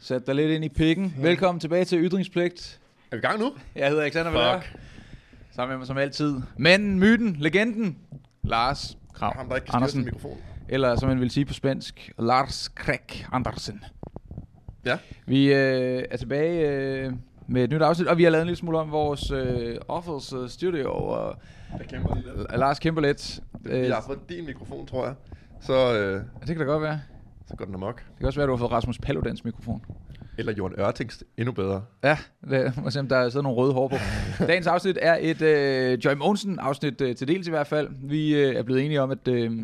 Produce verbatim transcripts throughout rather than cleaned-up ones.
Sæt dig lidt ind i pikken. Velkommen tilbage til Ytringspligt. Er vi i gang nu? Jeg hedder Alexander Valère. Sammen med mig som altid. Men myten, legenden, Lars Krav Ham, der ikke kan Andersen. mikrofon. Eller som man vil sige på spansk, Lars Krek Andersen. Ja. Vi øh, er tilbage øh, med et nyt afsnit, og vi har lavet en lille smule om vores øh, office uh, studio. Og Jeg kæmper lige lidt. Lars kæmper lidt. Øh, jeg har fået din mikrofon, tror jeg. Så, øh, det kan da godt være. så går den amok. Det kan også være, at du har fået Rasmus Paludans mikrofon. Eller Jørgen Ørtings endnu bedre. Ja, det, må se, om der sidder nogle røde hår på. Dagens afsnit er et øh, Joy Mogensen afsnit, øh, til dels i hvert fald. Vi øh, er blevet enige om, at øh,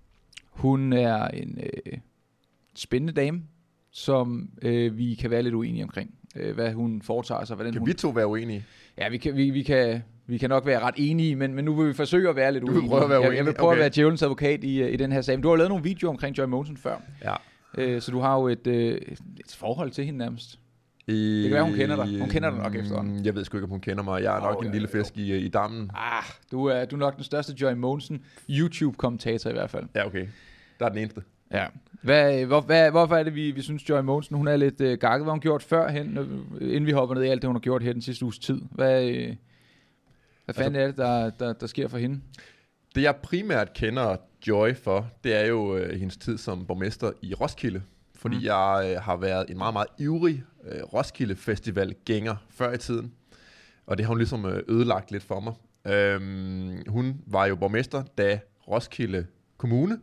hun er en øh, spændende dame, som øh, vi kan være lidt uenige omkring. Øh, hvad hun foretager sig. Hvordan Kan hun... vi to være uenige? Ja, vi kan, vi, vi, kan, vi kan nok være ret enige, men, men nu vil vi forsøge at være lidt Du vil uenige. prøve at være jeg, jeg vil uenig? prøve Okay. at være djævelens advokat i, i den her sag. Men du har lavet nogle videoer omkring Joy Mogensen før. Ja. Øh, så du har jo et, øh, et forhold til hende nærmest. Det kan være, hun kender dig. Hun kender dig nok efterhånden. Jeg ved sgu ikke, om hun kender mig. Jeg er nok Oh, en ja, lille jo. fisk i, i dammen. Ah, du er, du er nok den største Joy Mogensen YouTube-kommentator i hvert fald. Ja, okay. Der er den eneste. Ja. Hvad, hvor, hvad, hvorfor er det, vi, vi synes, Joy Mogensen, hun er lidt øh, gakket? Hvad har hun gjort førhen, øh, inden vi hopper ned i alt det, hun har gjort her den sidste uges tid? Hvad, øh, hvad fanden altså, er det, der, der, der sker for hende? Det jeg primært kender Joy for, det er jo øh, hendes tid som borgmester i Roskilde. Fordi mm. jeg øh, har været en meget, meget ivrig øh, Roskilde Festival-gænger før i tiden. Og det har hun ligesom øh, ødelagt lidt for mig. Øhm, hun var jo borgmester, da Roskilde Kommune,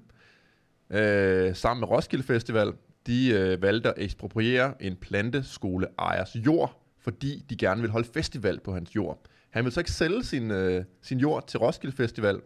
øh, sammen med Roskilde Festival, de øh, valgte at ekspropriere en planteskoleejers jord, fordi de gerne ville holde festival på hans jord. Han ville så ikke sælge sin, øh, sin jord til Roskilde Festival.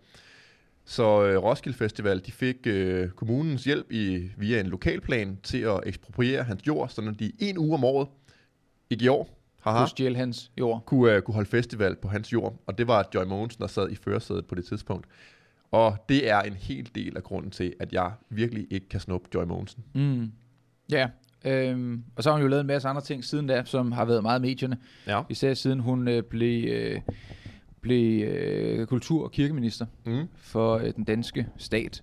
Så øh, Roskilde Festival, de fik øh, kommunens hjælp i, via en lokalplan til at ekspropriere hans jord, så de en uge om året, ikke i år, haha, Kunne stjæle hans jord. kunne, øh, kunne holde festival på hans jord. Og det var Joy Mogensen, der sad i førersædet på det tidspunkt. Og det er en hel del af grunden til, at jeg virkelig ikke kan snuppe Joy Mogensen. Mm. Ja, øhm, og så har hun jo lavet en masse andre ting siden da, som har været meget i medierne. Ja. Især siden hun øh, blev, øh, blev øh, kultur- og kirkeminister Mm. for øh, den danske stat.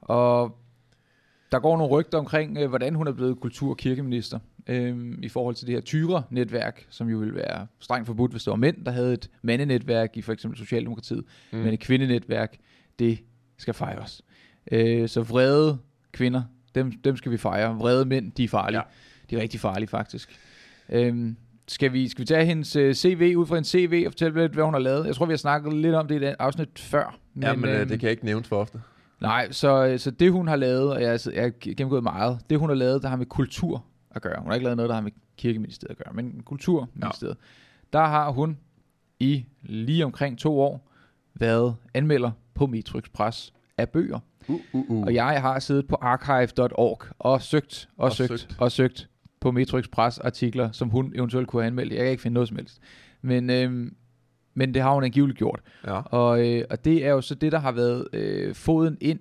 Og der går nogle rygter omkring, øh, hvordan hun er blevet kultur- og kirkeminister. Øh, I forhold til det her Tyre-netværk, som jo ville være strengt forbudt, hvis det var mænd, der havde et mandenetværk i for eksempel Socialdemokratiet. Mm. Men et kvindenetværk, det skal fejres. Øh, så vrede kvinder, dem, dem skal vi fejre. Vrede mænd, de er farlige. Ja. De er rigtig farlige, faktisk. Øhm, skal, vi, skal vi tage hendes uh, C V ud fra en C V og fortælle lidt, hvad hun har lavet? Jeg tror, vi har snakket lidt om det i et afsnit før. Men, ja, men øh, øhm, det kan jeg ikke nævnes for ofte. Nej, så, så det hun har lavet, og jeg, altså, jeg har gennemgået meget, det hun har lavet, der har med kultur at gøre. Hun har ikke lavet noget, der har med kirkeministeriet at gøre, men kulturministeriet. Ja. Der har hun i lige omkring to år været anmelder på Metrix Press af bøger. Uh, uh, uh. Og jeg har siddet på archive punktum org og søgt og, og søgt, søgt og søgt på Metrix Press artikler, som hun eventuelt kunne have anmeldt. Jeg kan ikke finde noget som helst. Men, øhm, men det har hun angiveligt gjort. Ja. Og, øh, og det er jo så det, der har været øh, foden ind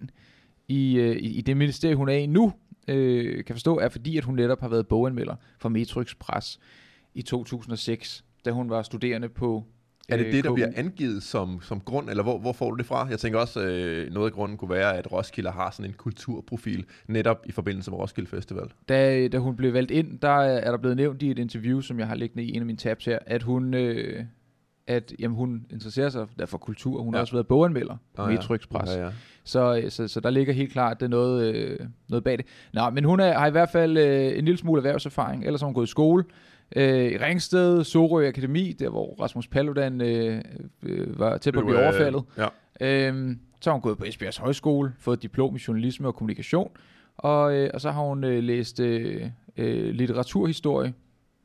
i, øh, i det ministerie, hun er i nu, øh, kan forstå, er fordi, at hun netop har været boganmelder for Metrix Press i to tusind og seks, da hun var studerende på Er det det, der K U. bliver angivet som, som grund, eller hvor, hvor får du det fra? Jeg tænker også, øh, noget af grunden kunne være, at Roskilde har sådan en kulturprofil, netop i forbindelse med Roskilde Festival. Da, da hun blev valgt ind, der er der blevet nævnt i et interview, som jeg har liggende i en af mine tabs her, at hun, øh, at, jamen, hun interesserer sig for kultur. Hun ja. har også været boganmelder på ah, Metrix Press. Ja, ja. Så, så, så der ligger helt klart det er noget, øh, noget bag det. Nå, men hun er, har i hvert fald øh, en lille smule erhvervserfaring, ellers har hun gået i skole. Øh, I Ringsted, Sorø Akademi, der hvor Rasmus Paludan øh, øh, var tæt på at blive øh, overfaldet. Ja. Øhm, så har hun gået på Esbjergs Højskole, fået diplom i journalisme og kommunikation, og, øh, og så har hun øh, læst øh, øh, litteraturhistorie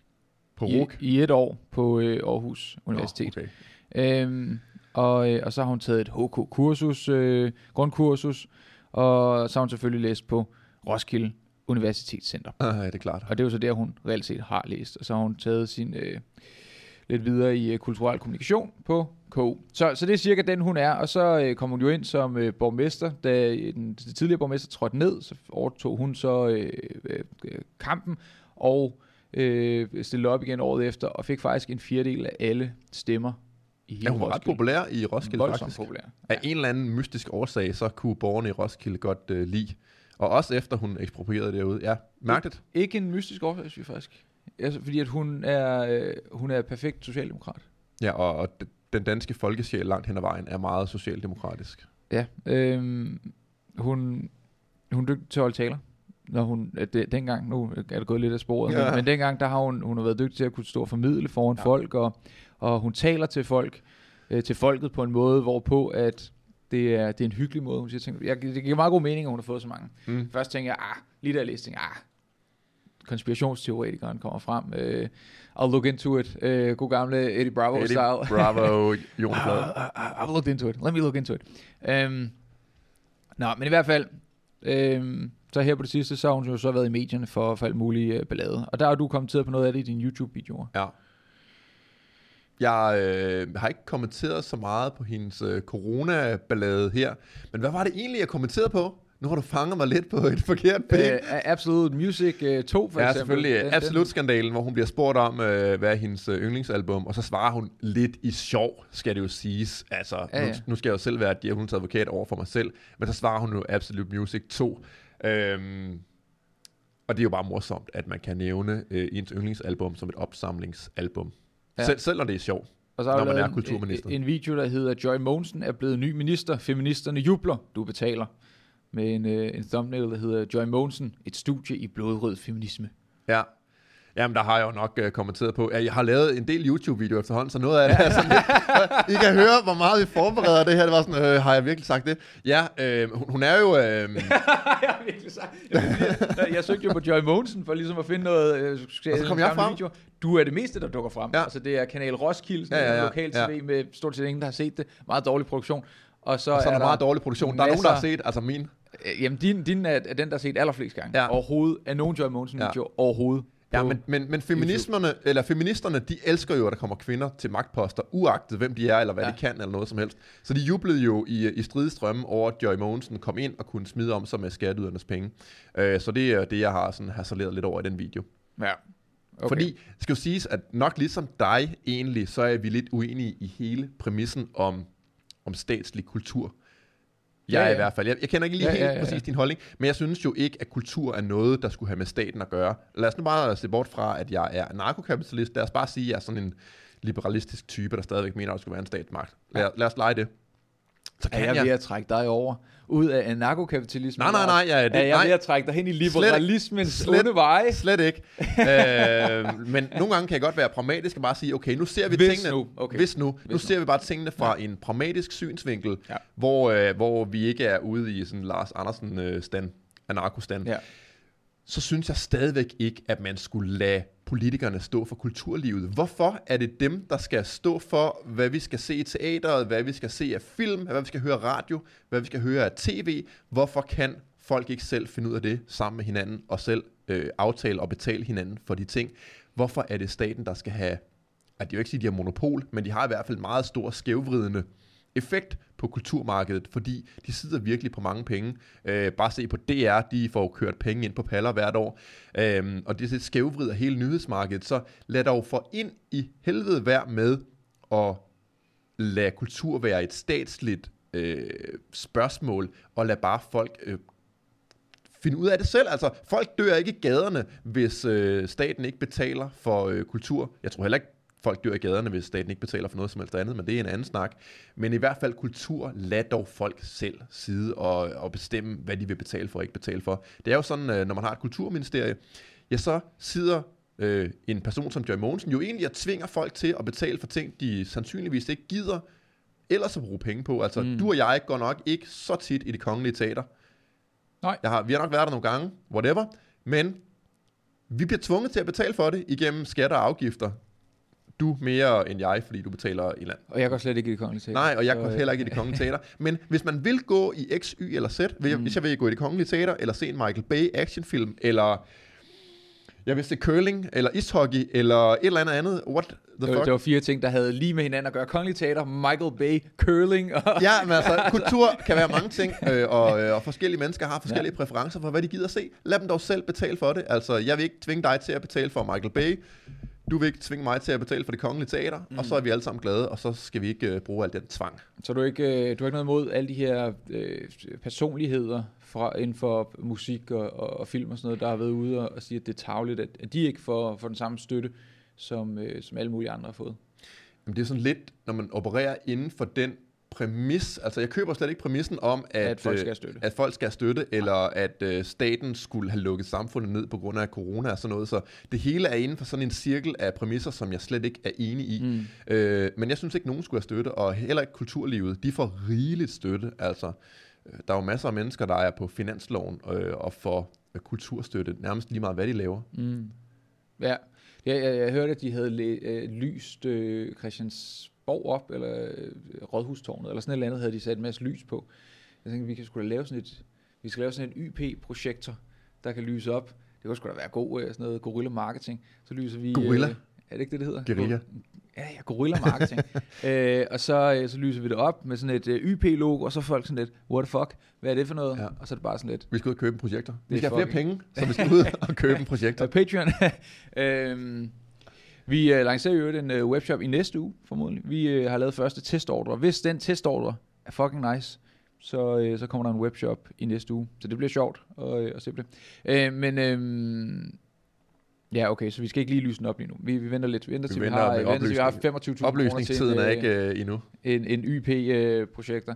På i, RUC? i et år på øh, Aarhus Universitet. Oh, okay. øhm, og, øh, og så har hun taget et H K-kursus, øh, grundkursus, og så har hun selvfølgelig læst på Roskilde Universitetscenter. Ah, ja, det er klart. Og det er jo så der, hun reelt set har læst. Og så har hun taget sin øh, lidt videre i øh, kulturel kommunikation på K U. Så, så det er cirka den, hun er. Og så øh, kom hun jo ind som øh, borgmester. Da den, den tidligere borgmester trådte ned, så overtog hun så øh, øh, kampen og øh, stillede op igen året efter, og fik faktisk en fjerdedel af alle stemmer i hele Ja, hun var ret Roskilde. populær i Roskilde, Voldsomt faktisk. populær. Af en eller anden mystisk årsag, så kunne borgerne i Roskilde godt øh, lide Og også efter hun eksproprierede derude. Ja, mærkeligt. Ik- ikke en mystisk årsag, synes jeg faktisk. Altså, fordi at hun er, øh, hun er perfekt socialdemokrat. Ja, og, og den danske folkesjæl langt hen ad vejen er meget socialdemokratisk. Ja, øh, hun, hun er dygtig til at holde taler. Når hun, det, dengang, nu er det gået lidt af sporet, ja. men, men dengang, der har hun, hun har været dygtig til at kunne stå og formidle foran ja. folk, og, og hun taler til folk, øh, til folket på en måde, hvorpå at det er, det er en hyggelig måde. Hun siger ting. Jeg, det giver meget god mening, at hun har fået så mange. Mm. Først tænker jeg, ah, lige der læste jeg, ah, konspirationsteoretikeren kommer frem. Uh, I'll look into it. Uh, god gamle Eddie Bravo Eddie style. Bravo, Jon Flade. I'll look into it. Let me look into it. Um, Nå, men i hvert fald, um, så her på det sidste, så har hun jo så været i medierne for, for alt muligt uh, ballade. Og der har du kommenteret på noget af det i dine YouTube-videoer. Ja. Jeg øh, har ikke kommenteret så meget på hendes øh, corona-ballade her. Men hvad var det egentlig, jeg kommenterede på? Nu har du fanget mig lidt på et forkert ben. Uh, Absolute Music uh, to, for ja, eksempel. Ja, selvfølgelig. Absolut-skandalen, hvor hun bliver spurgt om, øh, hvad er hendes øh, yndlingsalbum, og så svarer hun lidt i sjov, skal det jo siges. Altså, ja, ja. Nu, nu skal jeg jo selv være djævelens advokat over for mig selv, men så svarer hun jo Absolute Music to. Øhm, og det er jo bare morsomt, at man kan nævne øh, ens yndlingsalbum som et opsamlingsalbum. Ja. Selv, selv når det er sjovt, og så har når man er en, kulturminister. En video, der hedder Joy Mogensen er blevet ny minister. Feministerne jubler, du betaler. Med en, øh, en thumbnail, der hedder Joy Mogensen, et studie i blodrød feminisme. Ja. Jamen, der har jeg jo nok uh, kommenteret på. Jeg har lavet en del YouTube-videoer efterhånden, så noget af det er sådan lidt... I kan høre, hvor meget vi forbereder det her. Det var sådan, øh, har jeg virkelig sagt det? Ja, øh, hun, hun er jo... Øh... jeg har virkelig sagt jeg, jeg søgte jo på Joy Mogensen for ligesom at finde noget... Øh, og så kom jeg frem. Video. Du er det meste, der dukker frem. Ja. Altså, det er Kanal Roskilde, ja, ja, ja. lokal tv ja. med stort set ingen, der har set det. Meget dårlig produktion. Og så, og så er der, der meget dårlig produktion. Der er nogen, der har set, altså min... Jamen, din, din er, er den, der har set allerflest gange. Ja. Overhovedet. Er nogen Joy Mogensen-video ja. overhovedet. Ja, men, men, men feminismerne, eller feministerne, de elsker jo, at der kommer kvinder til magtposter, uagtet hvem de er, eller hvad ja. de kan, eller noget som helst. Så de jublede jo i, i stridestrømme over, at Joy Mogensen kom ind og kunne smide om sig med skatteydernes penge. Uh, så det er det, jeg har sådan harceleret lidt over i den video. Ja. Okay. Fordi, det skal jo siges, at nok ligesom dig egentlig, så er vi lidt uenige i hele præmissen om, om statslig kultur. Jeg ja, ja. er i hvert fald. Jeg, jeg kender ikke lige ja, helt ja, ja. præcis din holdning, men jeg synes jo ikke, at kultur er noget, der skulle have med staten at gøre. Lad os nu bare se bort fra, at jeg er narkokapitalist. Lad os bare sige, at jeg er sådan en liberalistisk type, der stadigvæk mener, at der skulle være en statsmagt. Lad, ja. lad os lege det. Så kan er jeg, jeg ved at trække dig over ud af anarkokapitalismen? Nej, nej, nej. Ja, det, er jeg nej. ved at trække dig hen i liberalismens slet, onde veje? Slet ikke. øh, men nogle gange kan jeg godt være pragmatisk og bare sige, okay, nu ser vi Hvis tingene... Nu. Okay. Hvis nu. Hvis nu ser vi bare tingene fra ja. en pragmatisk synsvinkel, ja. hvor, øh, hvor vi ikke er ude i sådan Lars Andersen-stand, anarkostand. Ja. Så synes jeg stadigvæk ikke, at man skulle lade politikerne stå for kulturlivet. Hvorfor er det dem, der skal stå for, hvad vi skal se i teateret, hvad vi skal se af film, hvad vi skal høre radio, hvad vi skal høre af tv? Hvorfor kan folk ikke selv finde ud af det sammen med hinanden, og selv øh, aftale og betale hinanden for de ting? Hvorfor er det staten, der skal have, at de jo ikke siger, de har monopol, men de har i hvert fald meget stor skævvridende effekt på kulturmarkedet, fordi de sidder virkelig på mange penge. Øh, bare se på D R, de får kørt penge ind på paller hvert år, øh, og det er skævvrider hele nyhedsmarkedet, så lad dog for ind i helvede være med at lade kultur være et statsligt øh, spørgsmål, og lad bare folk øh, finde ud af det selv. Altså, folk dør ikke i gaderne, hvis øh, staten ikke betaler for øh, kultur. Jeg tror heller ikke, folk dør i gaderne, hvis staten ikke betaler for noget som helst andet, men det er en anden snak. Men i hvert fald kultur, lad dog folk selv sidde og, og bestemme, hvad de vil betale for og ikke betale for. Det er jo sådan, når man har et kulturministerie, ja, så sidder øh, en person som Joy Mogensen jo egentlig og tvinger folk til at betale for ting, de sandsynligvis ikke gider, ellers at bruge penge på. Altså, mm. du og jeg går nok ikke så tit i Det Kongelige Teater. Nej. Jeg har, vi har nok været der nogle gange, whatever, men vi bliver tvunget til at betale for det igennem skatter og afgifter. Du mere end jeg, fordi du betaler i land. Og jeg går slet ikke i Det Kongelige Teater. Nej, og jeg går heller ikke i Det Kongelige Teater. Men hvis man vil gå i X, Y eller Z, mm. hvis jeg vil gå i Det Kongelige Teater, eller se en Michael Bay actionfilm, eller jeg vil se curling, eller ishockey, eller et eller andet andet, what the det, fuck? Det var fire ting, der havde lige med hinanden at gøre. Kongelige Teater, Michael Bay, curling. Og ja, men altså, kultur kan være mange ting, øh, og, øh, og forskellige mennesker har forskellige ja. præferencer for, hvad de gider at se. Lad dem dog selv betale for det. Altså, jeg vil ikke tvinge dig til at betale for Michael Bay, du vil ikke tvinge mig til at betale for Det Kongelige Teater, mm. og så er vi alle sammen glade, og så skal vi ikke uh, bruge al den tvang. Så du er ikke, du har ikke noget imod alle de her øh, personligheder fra, inden for musik og, og, og film og sådan noget, der har været ude og, og sige, at det er tarveligt, at, at de ikke får, får den samme støtte, som, øh, som alle mulige andre har fået? Jamen, det er sådan lidt, når man opererer inden for den præmis, altså jeg køber slet ikke præmissen om, at, at folk skal have støtte, at folk skal have støtte eller at uh, staten skulle have lukket samfundet ned på grund af corona og sådan noget, så det hele er inden for sådan en cirkel af præmisser, som jeg slet ikke er enig i. Mm. Uh, men jeg synes ikke, nogen skulle have støtte, og heller ikke kulturlivet, de får rigeligt støtte, altså der er jo masser af mennesker, der er på finansloven øh, og får uh, kulturstøtte, nærmest lige meget, hvad de laver. Mm. Ja, jeg, jeg, jeg hørte, at de havde læ- øh, lyst øh, Christiansborg op, eller øh, Rådhustårnet, eller sådan et eller andet, havde de sat en masse lys på. Jeg tænkte, vi kan sgu da lave sådan et, vi skal lave sådan en Y P-projektor, der kan lyse op. Det kunne sgu da være god, øh, sådan noget gorilla marketing. Så lyser vi... Gorilla? Øh, er det ikke det, det hedder? Guerilla. Ja, ja, gorilla marketing. øh, og så, øh, så lyser vi det op med sådan et øh, Y P-logo, og så folk sådan lidt, what the fuck, hvad er det for noget? Ja. Og så er det bare sådan lidt... Vi skal ud og købe en projektor. Vi Det skal er have flere penge, så vi skal ud og købe en projektor. Og Patreon. øhm, vi øh, lancerer jo en øh, webshop i næste uge, formodentlig. Vi øh, har lavet første testordre. Hvis den testordre er fucking nice, så, øh, så kommer der en webshop i næste uge. Så det bliver sjovt at, øh, at se på det. Øh, men... Øh, ja, okay, så vi skal ikke lige lyse den op lige nu. Vi, vi venter lidt. Vi venter, Vi til, vi, venter har, med venter til vi har opløsning. femogtyve tusind kroner til Opløsningstiden en, er ikke uh, endnu. en, en Y P-projekter.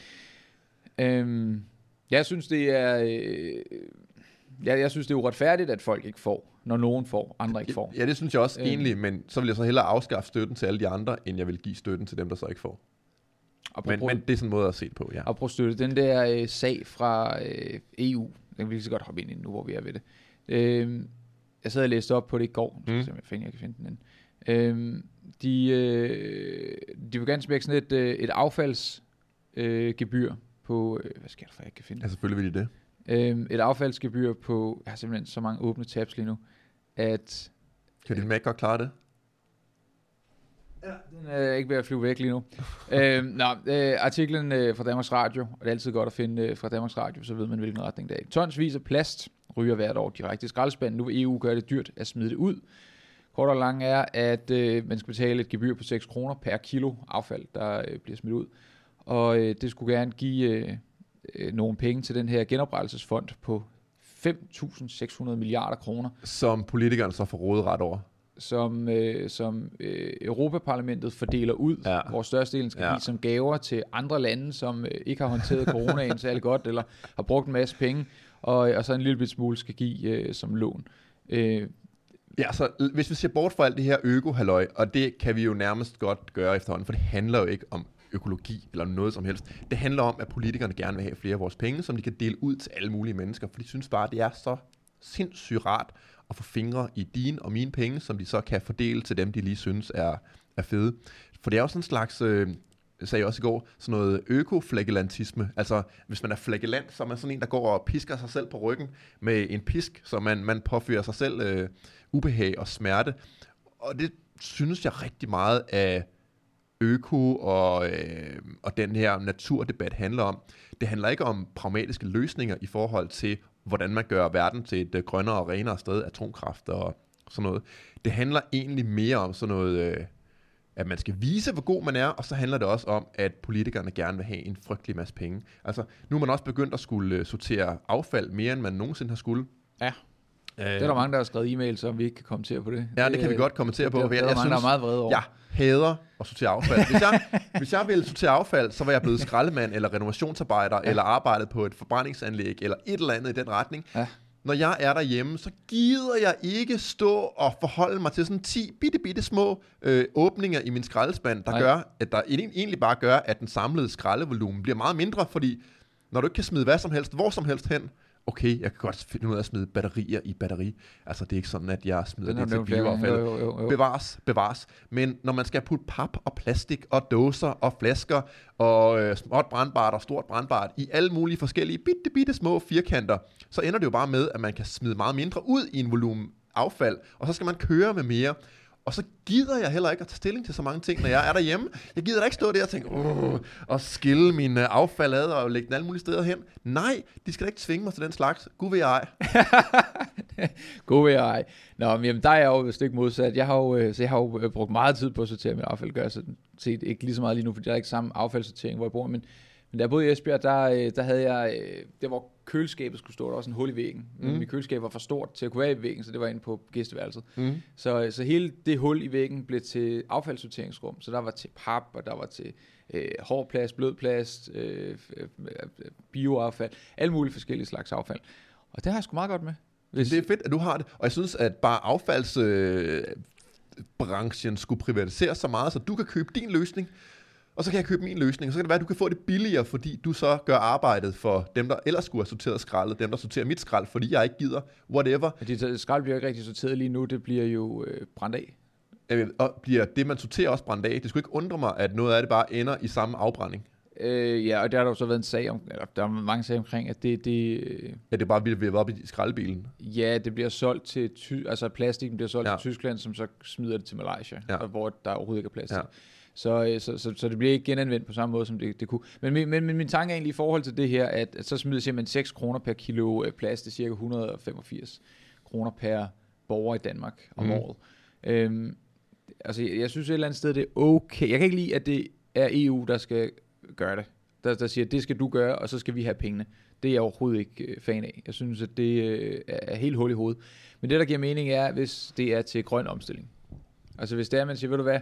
Øhm, jeg synes, det er... Øh, jeg, jeg synes, det er uretfærdigt, at folk ikke får, når nogen får, andre ikke får. Ja, det synes jeg også Øhm. egentlig, men så vil jeg så hellere afskaffe støtten til alle de andre, end jeg vil give støtten til dem, der så ikke får. Men, men det er sådan en måde at se det på, ja. Og prøv støtte. Den der øh, sag fra øh, E U, den kan vi lige så godt hoppe ind i nu, hvor vi er ved det. Øh, jeg sad og læste op på det i går, så mm. jeg finder, jeg kan finde den. Øh, de, øh, de vil gerne smække sådan et, øh, et affaldsgebyr øh, på, øh, hvad sker der for, jeg ikke kan finde Ja, selvfølgelig vil de det. øh, et affaldsgebyr på, jeg har simpelthen så mange åbne tabs lige nu, at... Kan din Mac godt klare det? Ja, den er ikke ved at flyve væk lige nu. øh, nå, øh, artiklen øh, fra Danmarks Radio, og det er altid godt at finde øh, fra Danmarks Radio, så ved man, hvilken retning det er. Tonsvis af plast ryger hvert år direkte i skraldespanden. Nu vil E U gøre det dyrt at smide det ud. Kort og lang er, at øh, man skal betale et gebyr på seks kroner per kilo affald, der øh, bliver smidt ud. Og øh, det skulle gerne give øh, øh, nogle penge til den her genoprettelsesfond på fem tusind seks hundrede milliarder kroner. Som politikerne så får råderet over. Som, øh, som øh, Europaparlamentet fordeler ud, ja. Hvor størstedelen skal ja. give som gaver til andre lande, som øh, ikke har håndteret coronaen særlig godt, eller har brugt en masse penge, og, og så en lille smule skal give øh, som lån. Øh, Ja, så hvis vi ser bort fra alt det her øko-halløj, og det kan vi jo nærmest godt gøre efterhånden, for det handler jo ikke om økologi eller noget som helst. Det handler om, at politikerne gerne vil have flere af vores penge, som de kan dele ud til alle mulige mennesker, for de synes bare, at det er så sindssygt rart at få fingre i dine og mine penge, som de så kan fordele til dem, de lige synes er, er fede. For det er jo sådan en slags, øh, jeg sagde også i går, sådan noget øko-flagellantisme. Altså, hvis man er flagellant, så er man sådan en, der går og pisker sig selv på ryggen med en pisk, så man, man påfører sig selv øh, ubehag og smerte. Og det synes jeg rigtig meget af øko og, øh, og den her naturdebat handler om. Det handler ikke om pragmatiske løsninger i forhold til, hvordan man gør verden til et grønnere og renere sted, atomkraft og sådan noget. Det handler egentlig mere om sådan noget, øh, at man skal vise, hvor god man er, og så handler det også om, at politikerne gerne vil have en frygtelig masse penge. Altså, nu er man også begyndt at skulle sortere affald mere, end man nogensinde har skulle. Ja. Det er der mange, der har skrevet e-mails om, vi ikke kan kommentere på det. Ja, det kan vi godt kommentere det, på. Det, det er der jeg mange, synes, der er meget vrede over. Jeg hader at sortere affald. Hvis jeg, hvis jeg ville sortere affald, så var jeg blevet skraldemand, eller renovationsarbejder, ja. Eller arbejdet på et forbrændingsanlæg, eller et eller andet i den retning. Ja. Når jeg er derhjemme, så gider jeg ikke stå og forholde mig til sådan ti bitte, bitte små øh, åbninger i min skraldespand, der Nej. gør, at der egentlig bare gør, at den samlede skraldevolumen bliver meget mindre, fordi når du ikke kan smide hvad som helst, hvor som helst hen, okay, jeg kan godt finde ud af at smide batterier i batteri. Altså, det er ikke sådan, at jeg smider det til bioaffald. Bevares, bevares. Men når man skal putte pap og plastik og dåser og flasker og øh, småt brandbart og stort brandbart i alle mulige forskellige bitte, bitte små firkanter, så ender det jo bare med, at man kan smide meget mindre ud i en volumen affald, og så skal man køre med mere. Og så gider jeg heller ikke at tage stilling til så mange ting, når jeg er derhjemme. Jeg gider da ikke stå der og tænke, Åh, og skille min affald ad og lægge den alle mulige steder hen. Nej, de skal da ikke tvinge mig til den slags. Gud ved jeg ej. God ved jeg ej. Nå, men jamen, der er jeg jo vist ikke modsat. Jeg har jo, så jeg har jo brugt meget tid på at sortere mit affald. Gør jeg sådan set ikke lige så meget lige nu, fordi der er ikke samme affaldssortering, hvor jeg bor. Men, men da jeg boede i Esbjerg, der, der havde jeg, der hvor køleskabet skulle stå, der var sådan en hul i væggen. Mm. Mit køleskab var for stort til at kunne være i væggen, så det var inde på gæsteværelset. Mm. Så, så hele det hul i væggen blev til affaldssorteringsrum. Så der var til pap, og der var til øh, hård plast, blød plast, øh, bioaffald, alle mulige forskellige slags affald. Og det har jeg sgu meget godt med. Hvis... Det er fedt, at du har det. Og jeg synes, at bare affaldsbranchen øh, skulle privatiseres så meget, så du kan købe din løsning, og så kan jeg købe min løsning. Og så kan det være, at du kan få det billigere, fordi du så gør arbejdet for dem, der ellers skulle have sorteret skraldet, dem, der sorterer mit skrald, fordi jeg ikke gider, whatever. Det skrald bliver ikke rigtig sorteret lige nu, det bliver jo øh, brændt af. Og bliver det, man sorterer, også brændt af? Det skulle ikke undre mig, at noget af det bare ender i samme afbrænding. Øh, ja, og der har der jo så været en sag om, eller der er mange sager omkring, at det... det ja, det er bare bliver op i skraldebilen. Ja, det bliver solgt til, ty- altså plastikken bliver solgt ja. til Tyskland, som så smider det til Malaysia, ja. og hvor der overhovedet ikke er plads til. Ja. Så, så, så, så det bliver ikke genanvendt på samme måde, som det, det kunne. Men, men, men min tanke er egentlig i forhold til det her, at, at så smider simpelthen seks kroner per kilo plast, det er cirka et hundrede og femogfirs kroner per borger i Danmark om mm. året. Øhm, altså, jeg, jeg synes et eller andet sted, det er okay. Jeg kan ikke lide, at det er E U, der skal gøre det. Der, der siger, det skal du gøre, og så skal vi have pengene. Det er jeg overhovedet ikke øh, fan af. Jeg synes, at det øh, er helt hul i hovedet. Men det, der giver mening, er, hvis det er til grøn omstilling. Altså hvis det er, man siger, ved du hvad,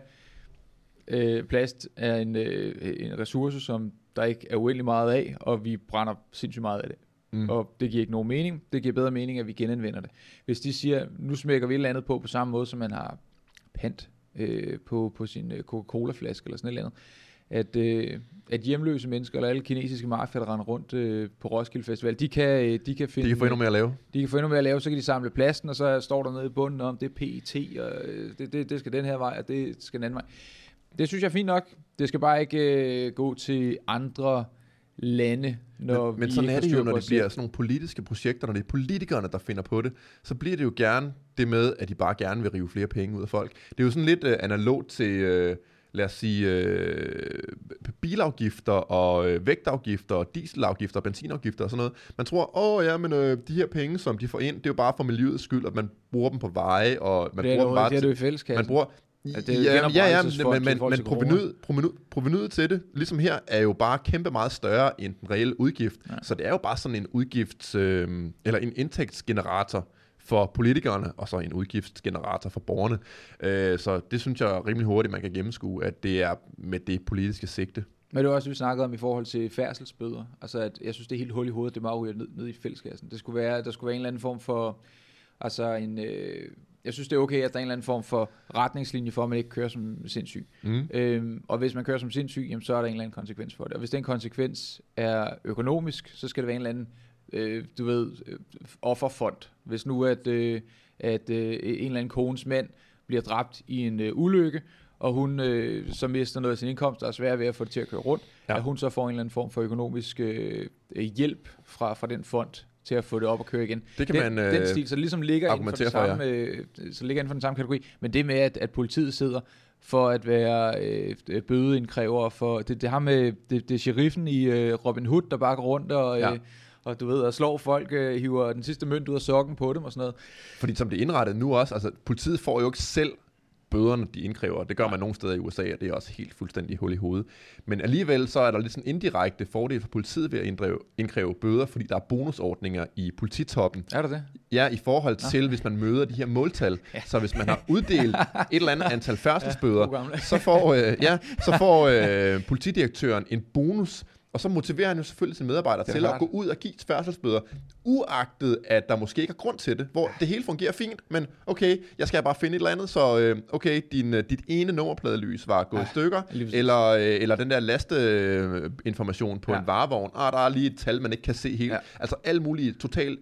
øh, plast er en, øh, en ressource, som der ikke er uendelig meget af, og vi brænder sindssygt meget af det. Mm. Og det giver ikke nogen mening. Det giver bedre mening, at vi genanvender det. Hvis de siger, nu smækker vi et eller andet på, på samme måde, som man har pant øh, på, på sin Coca-Cola-flaske, eller sådan et eller andet, at, øh, at hjemløse mennesker, eller alle kinesiske mafia, der render rundt øh, på Roskilde Festival, de kan, øh, de kan finde... De kan få endnu mere at lave. De kan få endnu mere at lave, så kan de samle plasten, og så står der nede i bunden om, det er P E T, og øh, det, det, det skal den her vej, og det skal den anden vej. Det synes jeg er fint nok. Det skal bare ikke øh, gå til andre lande, når men, men vi sådan er det jo, når det bliver selv. sådan nogle politiske projekter, når det er politikerne, der finder på det, så bliver det jo gerne det med, at de bare gerne vil rive flere penge ud af folk. Det er jo sådan lidt øh, analogt til... Øh, lad os sige, øh, bilafgifter og øh, vægtafgifter og dieselafgifter og benzinafgifter og sådan noget. Man tror, åh ja, men øh, de her penge, som de får ind, det er jo bare for miljøets skyld, at man bruger dem på veje, og man det bruger noget, dem bare det er til... Det i fælleskassen. Man bruger... Ja, det ja, ja, ja, men, men, men provenyet, provenyet, provenyet til det, ligesom her, er jo bare kæmpe meget større end den reelle udgift. Ja. Så det er jo bare sådan en udgifts... Øh, eller en indtægtsgenerator for politikerne, og så en udgiftsgenerator for borgerne. Øh, så det synes jeg rimelig hurtigt, man kan gennemskue, at det er med det politiske sigte. Men det var også, vi snakkede om i forhold til færdselsbøder. Altså, at jeg synes, det er helt hul i hovedet, det må jo ned, ned i fælleskassen. Det skulle være, der skulle være en eller anden form for... Altså, en... Øh, jeg synes, det er okay, at der er en eller anden form for retningslinje for, at man ikke kører som sindssyg. Mm. Øhm, og hvis man kører som sindssyg, jamen, så er der en eller anden konsekvens for det. Og hvis den konsekvens er økonomisk, så skal det være en eller anden Øh, du ved, øh, offerfond. Hvis nu at, øh, at øh, en eller anden kones mand bliver dræbt i en øh, ulykke, og hun øh, så mister noget af sin indkomst, og er svært ved at få det til at køre rundt, ja. At hun så får en eller anden form for økonomisk øh, hjælp fra, fra den fond til at få det op og køre igen. Det kan den, man den stil, så det ligesom ligger inden for, det samme, for, ja. øh, så ligger inden for den samme kategori, men det med, at, at politiet sidder for at være øh, bødeindkræver for, det, det har med, det, det er sheriffen i øh, Robin Hood, der bare går rundt og... Ja. Øh, og du ved, at slår folk, øh, hiver den sidste mønt ud af sokken på dem og sådan noget. Fordi som det er indrettet nu også, altså politiet får jo ikke selv bøderne, de indkræver. Det gør man nogle steder i U S A, og det er også helt fuldstændig hul i hovedet. Men alligevel så er der lidt sådan indirekte fordel for politiet ved at indkræve, indkræve bøder, fordi der er bonusordninger i polititoppen. Er der det? Ja, i forhold til, ja. Hvis man møder de her måltal. Ja. Så hvis man har uddelt et eller andet antal færdselsbøder, ja, så får, øh, ja, så får øh, politidirektøren en bonus. Og så motiverer han jo selvfølgelig sine medarbejdere til at gå ud og give færdselsbøder, uagtet at der måske ikke er grund til det, hvor det hele fungerer fint, men okay, jeg skal bare finde et eller andet, så øh, okay, din, dit ene nummerpladelys var gået i stykker, eller, øh, eller den der lasteinformation på ja. en varevogn, ah, der er lige et tal, man ikke kan se helt. Ja. Altså alle mulige totalt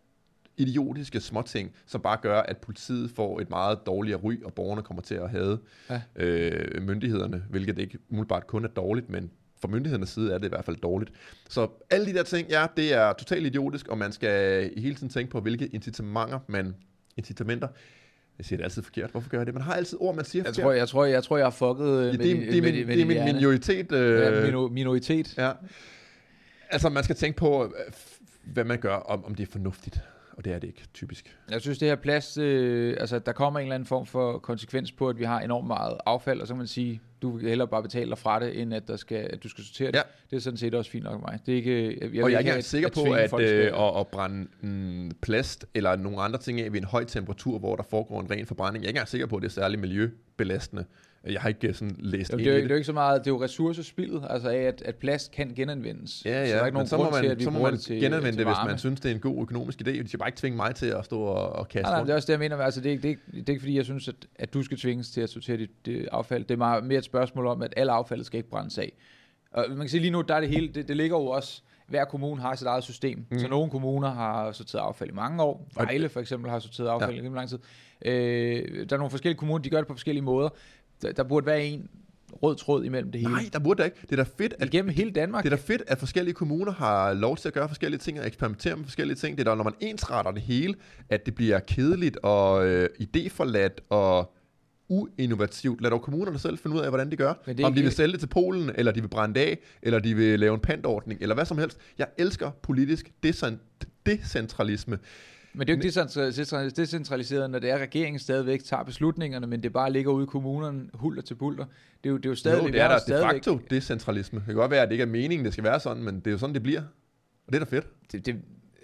idiotiske småting, som bare gør, at politiet får et meget dårligere ry, og borgerne kommer til at hade ja. øh, myndighederne, hvilket ikke umiddelbart kun er dårligt, men fra myndighedernes side er det i hvert fald dårligt. Så alle de der ting, ja, det er totalt idiotisk, og man skal hele tiden tænke på, hvilke incitamenter man, incitamenter Jeg siger det altid forkert. Hvorfor gør jeg det? Man har altid ord, man siger jeg forkert. Tror, jeg, tror, jeg tror, jeg har fucket ja, med, det, din, det er min, med, med det er min hjerne. minoritet. Øh, ja, mino, minoritet. Ja. Altså, man skal tænke på, hvad man gør, om, om det er fornuftigt. Og det er det ikke, typisk. Jeg synes, det her plads, øh, altså der kommer en eller anden form for konsekvens på, at vi har enormt meget affald, og så kan man sige, du vil hellere bare betale dig fra det, end at, der skal, at du skal sortere det. Ja. Det er sådan set også fint nok for mig. Det er ikke, jeg, jeg og jeg er ikke ikke engang sikker at, på, at, at, folk øh, skal, at, at brænde mm, plast eller nogle andre ting af ved en høj temperatur, hvor der foregår en ren forbrænding. Jeg er ikke engang sikker på, at det er særlig miljøbelastende. Jeg har ikke sådan læst Jamen, ind det er, i jo, det. det er jo ikke så meget, det er jo ressourcespildet, altså af, at, at plast kan genanvendes. Ja, ja, så der er ikke men nogen så må grund man, til, at vi så må bruger man det til, genanvende til det, hvis varme. man synes, det er en god økonomisk idé. De skal bare ikke tvinge mig til at stå og, og kaste Nej, nej, rundt. det er også det, jeg mener. Altså, det, er ikke, det, er ikke, det er ikke, fordi jeg synes, at, at du skal tvinges til at sortere dit det affald. Det er meget mere et spørgsmål om, at alle affaldet skal ikke brændes af. Og man kan sige lige nu, der er det hele, det, det ligger jo også, hver kommune har sit eget system. Mm. Så nogle kommuner har sorteret affald i mange år. Vejle for eksempel har sorteret affald ja. i lang tid. Øh, der er nogle forskellige kommuner, de gør det på forskellige måder. Der, der burde være en rød tråd imellem det hele. Nej, der burde der ikke. Det er da fedt, at, igennem hele Danmark. det er da fedt, at forskellige kommuner har lov til at gøre forskellige ting og eksperimentere med forskellige ting. Det er da, når man ensretter det hele, at det bliver kedeligt og øh, idéforladt og uinnovativt. Lad dog kommunerne selv finde ud af, hvordan de gør. Om de vil sælge det til Polen, eller de vil brænde det af, eller de vil lave en pantordning, eller hvad som helst. Jeg elsker politisk decentralisme. Men det er jo ikke decentraliseret, når det er, at regeringen stadigvæk tager beslutningerne, men det bare ligger ude i kommunerne, hulter til bulter. Det er jo, det er jo stadigvæk... Jo, det er der de facto decentralisme. Det kan godt være, at det ikke er meningen, det skal være sådan, men det er jo sådan, det bliver. Og det er da fedt. Det, det,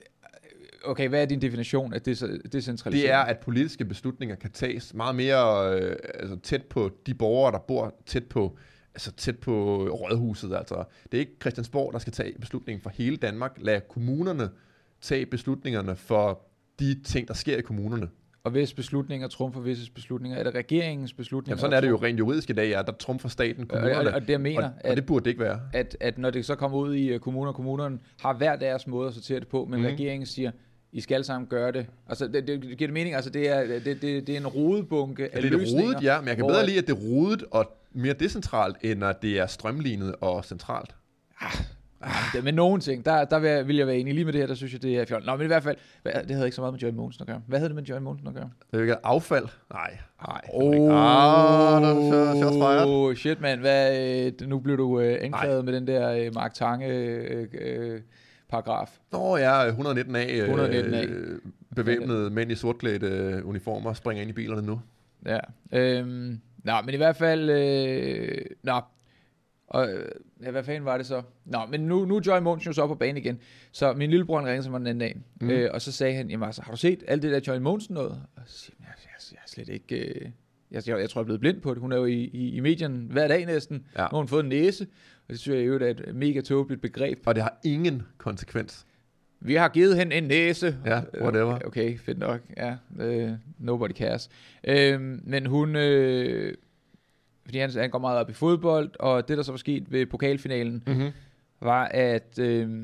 okay, hvad er din definition af decentralisering? Det er, at politiske beslutninger kan tages meget mere øh, altså tæt på de borgere, der bor tæt på, altså tæt på rådhuset. Altså. Det er ikke Christiansborg, der skal tage beslutningen for hele Danmark. Lad kommunerne tage beslutningerne for de ting, der sker i kommunerne. Og hvis beslutninger trumfer visse beslutninger, er det regeringens beslutninger? Jamen sådan er det jo rent juridisk i dag, ja. Der trumfer staten kommunerne. Og, og, og det jeg mener, og, og det burde det ikke være. At, at når det så kommer ud i kommuner, kommunerne har hver deres måde at sortere det på, men mm. regeringen siger, I skal alle sammen gøre det. Altså, det, det giver det mening? Altså, det er, det, det, det er en rodebunke ja, af det er løsninger. Rodet, ja, men jeg kan bedre lide, at det er rodet og mere decentralt, end at det er strømlignet og centralt. Ah. Ah, med nogle ting, der, der vil jeg være enig. Lige med det her, der synes jeg, det er fjol. Nå, men i hvert fald, det havde ikke så meget med Joy Mogensen at gøre. Hvad havde det med Joy Mogensen at gøre? Det er ikke affald. Nej. Nej. Åh, ah, det er oh, shit, man. Hvad, nu blev du øh, anklaget med den der øh, Mark Tange øh, øh, paragraf. Nå ja, et hundrede nitten A. Øh, et hundrede nitten A. Bevæbnede mænd i sortklædte øh, uniformer springer ind i bilerne nu. Ja. Øhm, nå, men i hvert fald... Øh, nå, og ja, hvad fanden var det så? Nå, men nu, nu er Joy Mogensen jo så på banen igen. Så min lillebror ringede til mig den anden dag, mm. øh, og så sagde han, jamen altså, har du set alt det der Joy Mogensen noget? Og så siger jeg, jeg, jeg, jeg er slet ikke... Øh, jeg, jeg, jeg tror, jeg er blevet blind på det. Hun er jo i, i, i medierne hver dag næsten. Ja. Nu har hun fået en næse, og det synes jeg jo er et mega tåbeligt begreb. Og det har ingen konsekvens. Vi har givet hende en næse. Ja, whatever. Okay, okay, fedt nok. Ja, uh, nobody cares. Uh, men hun... Uh, fordi han, han går meget op i fodbold, og det, der så var sket ved pokalfinalen, mm-hmm. var, at, øh,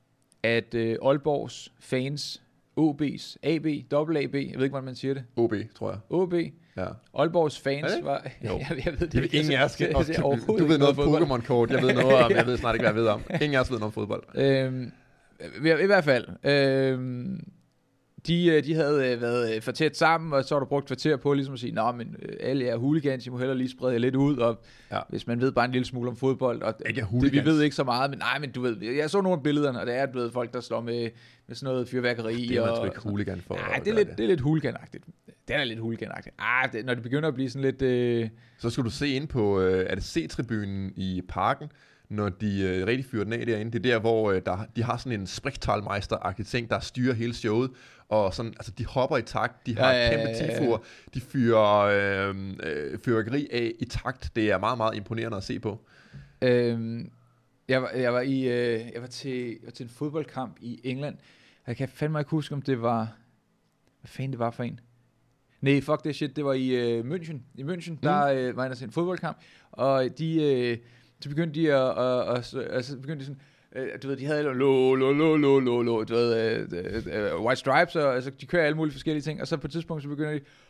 at øh, Aalborgs fans, O B's, A B, dobbelt A B, jeg ved ikke, hvordan man siger det. O B, tror jeg. O B. Ja. Aalborgs fans var... Jo. jeg, jeg ved det, det ikke. Ingen af os skal... Du, du ved noget om Pokémon-kort, jeg ved noget om, jeg ved snart ikke, hvad jeg ved om. Ingen af os ved noget om fodbold. Øhm, i, I hvert fald... Øhm, De, de havde været for tæt sammen, og så har du brugt kvarter på ligesom at sige, nå, men alle jer hooligans, I må hellere lige sprede jer lidt ud, og ja. Hvis man ved bare en lille smule om fodbold, og ikke det, vi ved ikke så meget, men nej, men du ved, jeg så nogle af billederne, og det er blevet folk, der slår med, med sådan noget fyrværkeri. Det er man og, sgu ikke hooligan for. Nej, det er, lidt, det. det er lidt hooliganagtigt. Det er lidt hooliganagtigt. Ah, det, når det begynder at blive sådan lidt... Øh... Så skal du se ind på, øh, er det C-tribunen i Parken, når de øh, rigtig fyrer den af derinde. Det er der, hvor øh, der, de har sådan en Sprichtalmeister-agtig ting, der styrer hele showet, og sådan, altså de hopper i takt, de har ja, ja, kæmpe tifur, ja. De fyrer øh, øh, fyrværkeri af i takt. Det er meget, meget imponerende at se på. Øhm, jeg, var, jeg, var i, øh, jeg, var til, jeg var til en fodboldkamp i England. Jeg kan fandme ikke huske, om det var... Hvad fanden det var for en? Nej, fuck det shit, det var i øh, München. I München, mm. der øh, var jeg til en fodboldkamp, og de... Øh, så begyndte de at, at, at, at, at så begyndte de sådan, øh, du ved, de havde lo, lo, lo, lo, lo, lo, du ved, øh, øh, White Stripes, og altså, de kører alle mulige forskellige ting, og så på et tidspunkt, så begynder de,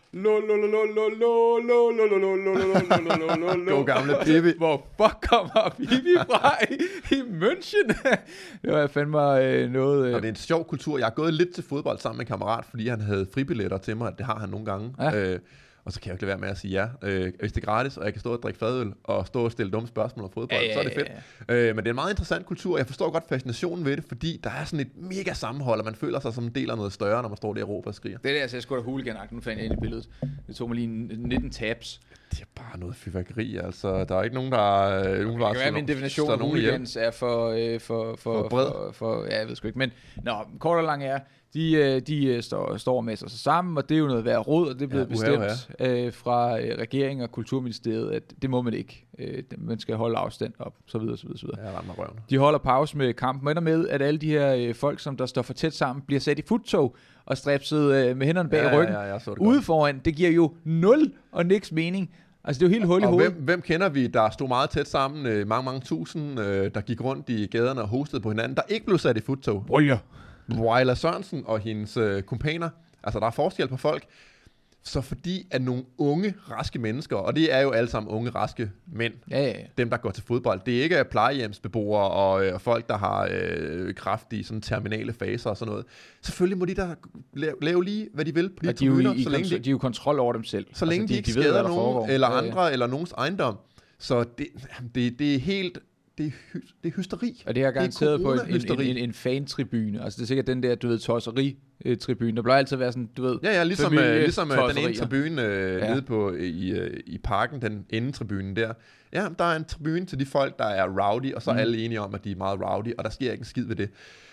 God gamle Pippi. Hvor fuck kommer Pippi fra i, i München? Det var fandme øh, noget... Øh. Og det er en sjov kultur. Jeg har gået lidt til fodbold sammen med en kammerat, fordi han havde fribilletter til mig. Det har han nogle gange. Ja. Øh, og så kan jeg jo ikke lade være med at sige ja. Øh, hvis det er gratis, og jeg kan stå og drikke fadøl, og stå og stille dumme spørgsmål om fodbold, ja, ja, ja, så er det fedt. Ja, ja. Øh, men det er en meget interessant kultur. Jeg forstår godt fascinationen ved det, fordi der er sådan et mega sammenhold, og man føler sig som en del af noget større, når man står der i Europa og skriger. Det er det, altså, jeg skulle da hooligan-agtigt. Nu fandt jeg ind i billedet. Det tog mig lige nitten tabs. Det er bare noget fyrværkeri, altså. Der er ikke nogen, der... Øh, nogen, det kan være, min definition af hooligans er for, øh, for, for, for bred. For, for, ja, jeg ved sgu ikke. Men nå, kort og lang er, de, de står, står med sig sammen, og det er jo noget værd råd, og det er blevet ja, bestemt uha, øh, fra øh, regeringen og Kulturministeriet, at det må man ikke. Øh, man skal holde afstand op, så videre, så videre, så videre. Ja, røven. De holder pause med kampen, ender med, at alle de her øh, folk, som der står for tæt sammen, bliver sat i futtog og stræbset øh, med hænderne bag ja, ryggen. Ja, ja, ude foran, det giver jo nul og niks mening. Altså, det er jo helt hul i og hovedet. Hvem, hvem kender vi, der stod meget tæt sammen, øh, mange, mange tusind, øh, der gik rundt i gaderne og hostede på hinanden, der ikke blev sat i futtog? Brølger. Bwejla Sørensen og hendes øh, kumpaner. Altså, der er forskel på folk. Så fordi at nogle unge, raske mennesker, og det er jo alle sammen unge, raske mænd, ja, ja, ja. dem, der går til fodbold, det er ikke plejehjemsbeboere og, øh, og folk, der har øh, kræft i sådan terminale faser og sådan noget. Selvfølgelig må de der lave, lave lige, hvad de vil på de tribuner, så længe de, de er jo kontrol over dem selv. Så længe altså, de, de ikke de skader ved, nogen, eller ja, ja. andre, eller nogens ejendom. Så det, det, det er helt... Det er, hy, det er hysteri. Og det er garanteret på en, en, en, en fan-tribune. Altså det er sikkert den der, du ved, tosseri-tribune. Der plejer altid at være sådan, du ved... Ja, ja, ligesom, familie, ligesom den ene tribune øh, ja. nede på, i, i parken, den ende-tribunen der. Ja, der er en tribune til de folk, der er rowdy, og så er mm. alle enige om, at de er meget rowdy, og der sker ikke en skid ved det.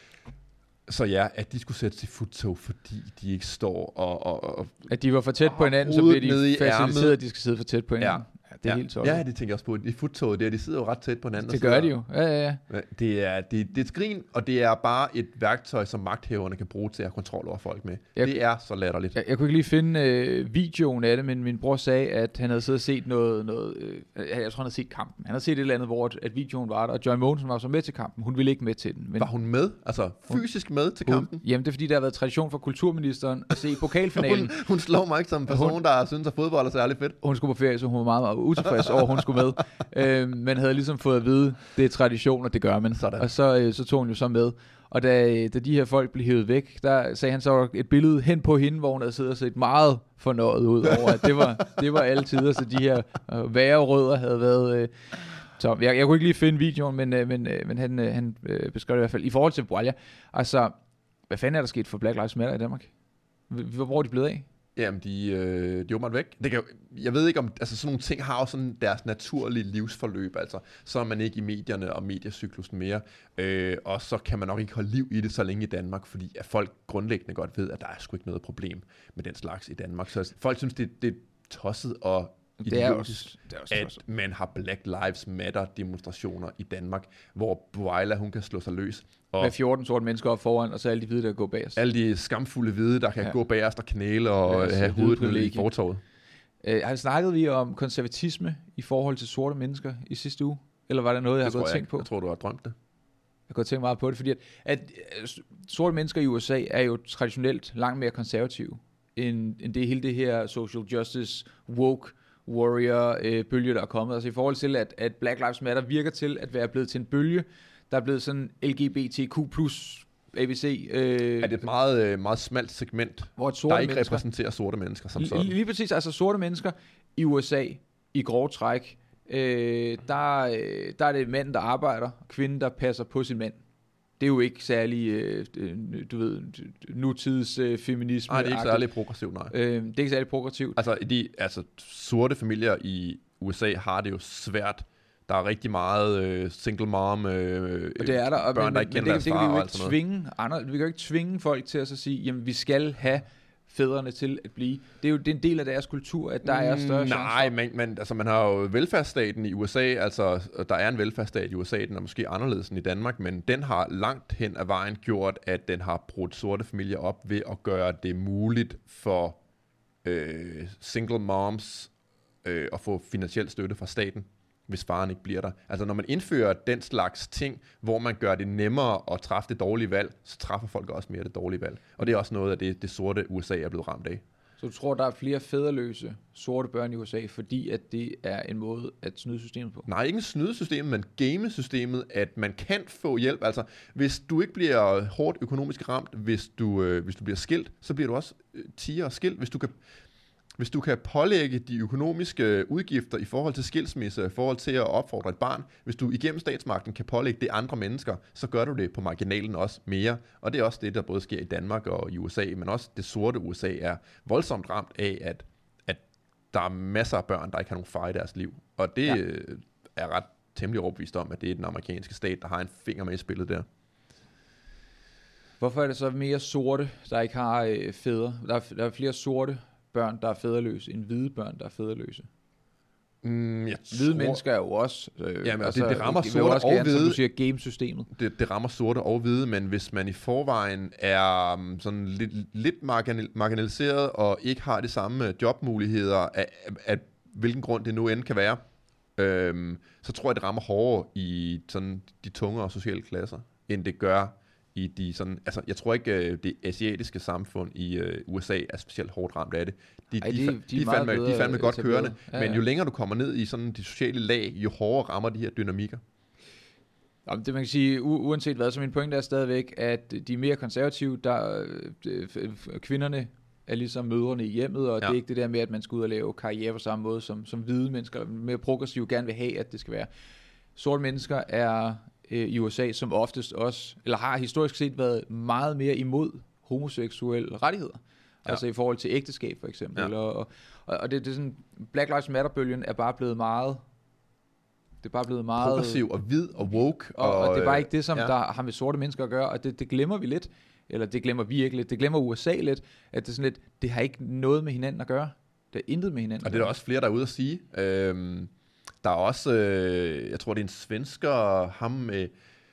Så ja, at de skulle sætte sig futtog, fordi de ikke står og... og, og at de var for tæt på hinanden, så bliver de faciliteret, at de skal sidde for tæt på hinanden. Ja. Det er ja. helt sådan. Ja, det tænker jeg også på. De futtoget der, de sidder jo ret tæt på hinanden. Det gør de jo. Ja, ja, ja. Det er, det, det er et skrin, og det er bare et værktøj, som magthæverne kan bruge til at have kontrol over folk med. Jeg, det er så latterligt. Jeg, jeg kunne ikke lige finde øh, videoen af det, men min bror sagde, at han havde siddet og set noget... noget øh, jeg tror, han havde set kampen. Han havde set et eller andet, hvor at videoen var der, og Joy Mogensen var så med til kampen. Hun ville ikke med til den. Men var hun med? Altså fysisk med til kampen? Hun, jamen, det er fordi, der har været tradition for kulturministeren at se pokalfinalen. hun, hun slår mig ikke som en person, hun, der synes, at fodbold er særlig fedt. Hun skulle på ferie, så hun var meget, meget utilfreds over, hun skulle med. øh, men havde ligesom fået at vide, det er tradition, og det gør man. Sådan. Og så, øh, så tog hun jo så med. Og da, da de her folk blev hævet væk, der sagde han så et billede hen på hende, hvor hun havde siddet og set meget fornøjet ud over, at det var, det var alle tider, så de her øh, værre rødder havde været... Øh, så jeg, jeg kunne ikke lige finde videoen, men, øh, men, øh, men han, øh, han øh, beskrev det i hvert fald. I forhold til Bwejla, altså, hvad fanden er der sket for Black Lives Matter i Danmark? Hvor er de blevet af? Jamen, de, øh, de er åbenbart væk. Det kan, jeg ved ikke om, altså sådan nogle ting har jo sådan deres naturlige livsforløb, altså. Så er man ikke i medierne og mediecyklusen mere, øh, og så kan man nok ikke holde liv i det så længe i Danmark, fordi at folk grundlæggende godt ved, at der er sgu ikke noget problem med den slags i Danmark. Så folk synes, det, det er tosset og det er også, det er også at man har Black Lives Matter demonstrationer i Danmark, hvor Bwejla, hun kan slå sig løs. Og med fjorten sorte mennesker op foran, og så alle de hvide, der går bag os. Alle de skamfulde hvide, der kan ja. gå bag os og knæle og ja, have hovedet ned i fortovet. Øh, har snakket vi om konservatisme i forhold til sorte mennesker i sidste uge? Eller var der noget, jeg det har gået og tænkt på? Jeg tror, du har drømt det. Jeg har gået og tænkt meget på det, fordi at, at, at sorte mennesker i U S A er jo traditionelt langt mere konservative, end, end det hele det her social justice, woke, warrior øh, bølge, der er kommet. Altså i forhold til, at, at Black Lives Matter virker til at være blevet til en bølge, der er blevet sådan L G B T Q plus A B C. Øh, er det et meget, meget smalt segment, hvor der ikke mennesker, repræsenterer sorte mennesker som sådan? Lige, lige præcis, altså sorte mennesker i U S A, i grov træk, øh, der, øh, der er det mænd, der arbejder, kvinden, der passer på sin mand. Det er jo ikke særlig, øh, du ved, nutids øh, feminisme. Nej, det er ikke særlig progressivt, nej. Øh, det er ikke særlig progressivt. Altså, de altså, sorte familier i U S A har det jo svært. Der er rigtig meget øh, single mom, øh, og det er der, og børn, men, der ikke men, kender deres far og alt sådan noget. Tvinge, andre, vi kan jo ikke tvinge folk til at så sige, jamen vi skal have fædrene til at blive. Det er jo det er en del af deres kultur, at der er større chance. Nej, men, men altså, man har jo velfærdsstaten i U S A, altså der er en velfærdsstat i U S A, den er måske anderledes end i Danmark, men den har langt hen ad vejen gjort, at den har brudt sorte familier op ved at gøre det muligt for øh, single moms øh, at få finansiel støtte fra staten, hvis faren ikke bliver der. Altså når man indfører den slags ting, hvor man gør det nemmere at træffe det dårlige valg, så træffer folk også mere det dårlige valg. Og det er også noget af det, det sorte U S A er blevet ramt af. Så du tror, der er flere fædreløse sorte børn i U S A, fordi at det er en måde at snyde systemet på? Nej, ikke snyde systemet, men game systemet, at man kan få hjælp. Altså, hvis du ikke bliver hårdt økonomisk ramt, hvis du, øh, hvis du bliver skilt, så bliver du også øh, tiere skilt. Hvis du kan Hvis du kan pålægge de økonomiske udgifter i forhold til skilsmisse, i forhold til at opfordre et barn, hvis du igennem statsmagten kan pålægge det andre mennesker, så gør du det på marginalen også mere. Og det er også det, der både sker i Danmark og i U S A, men også det sorte U S A er voldsomt ramt af, at, at der er masser af børn, der ikke har nogen far i deres liv. Og det ja. er ret temmelig overbevist om, at det er den amerikanske stat, der har en finger med i spillet der. Hvorfor er det så mere sorte, der ikke har øh, fædre? Der er, der er flere sorte børn, der er fædreløse, end hvide børn, der er fædreløse. Mm, jeg hvide tror... mennesker er jo også... Øh, Jamen, altså, det, det rammer det, sorte også og gerne, hvide. som du siger, gamesystemet. Det, det rammer sorte og hvide, men hvis man i forvejen er um, sådan lidt, lidt marginal, marginaliseret og ikke har de samme jobmuligheder, af, af hvilken grund det nu end kan være, øhm, så tror jeg, det rammer hårdere i sådan de tungere sociale klasser, end det gør i de sådan, altså jeg tror ikke det asiatiske samfund i uh, U S A er specielt hårdt ramt af det. De, Ej, de, de, de, de, de, er fandme, de er fandme godt kørende, ja, ja. Men jo længere du kommer ned i sådan de sociale lag, jo hårdere rammer de her dynamikker. Jamen, det man kan sige, u- uanset hvad, så min pointe er stadigvæk, at de er mere konservative, der øh, kvinderne er ligesom mødrene i hjemmet, og ja. Det er ikke det der med, at man skal ud og lave karriere på samme måde, som, som hvide mennesker, mere progressive, gerne vil have, at det skal være. Sorte mennesker er øh, i U S A som oftest også, eller har historisk set været meget mere imod homoseksuelle rettigheder. Ja. Altså i forhold til ægteskab for eksempel. Ja. Og, og, og det, det er sådan, Black Lives Matter-bølgen er bare blevet meget... Det er bare blevet meget... progressiv og hvid og woke. Og, og, og det er bare ikke det, som ja. der har med sorte mennesker at gøre, og det, det glemmer vi lidt. Eller det glemmer vi ikke lidt. Det glemmer U S A lidt, at det er sådan lidt, det har ikke noget med hinanden at gøre. Det er intet med hinanden. Og det er der også flere, der er ude at sige. Øhm, der er også, øh, jeg tror det er en svensker, ham øh,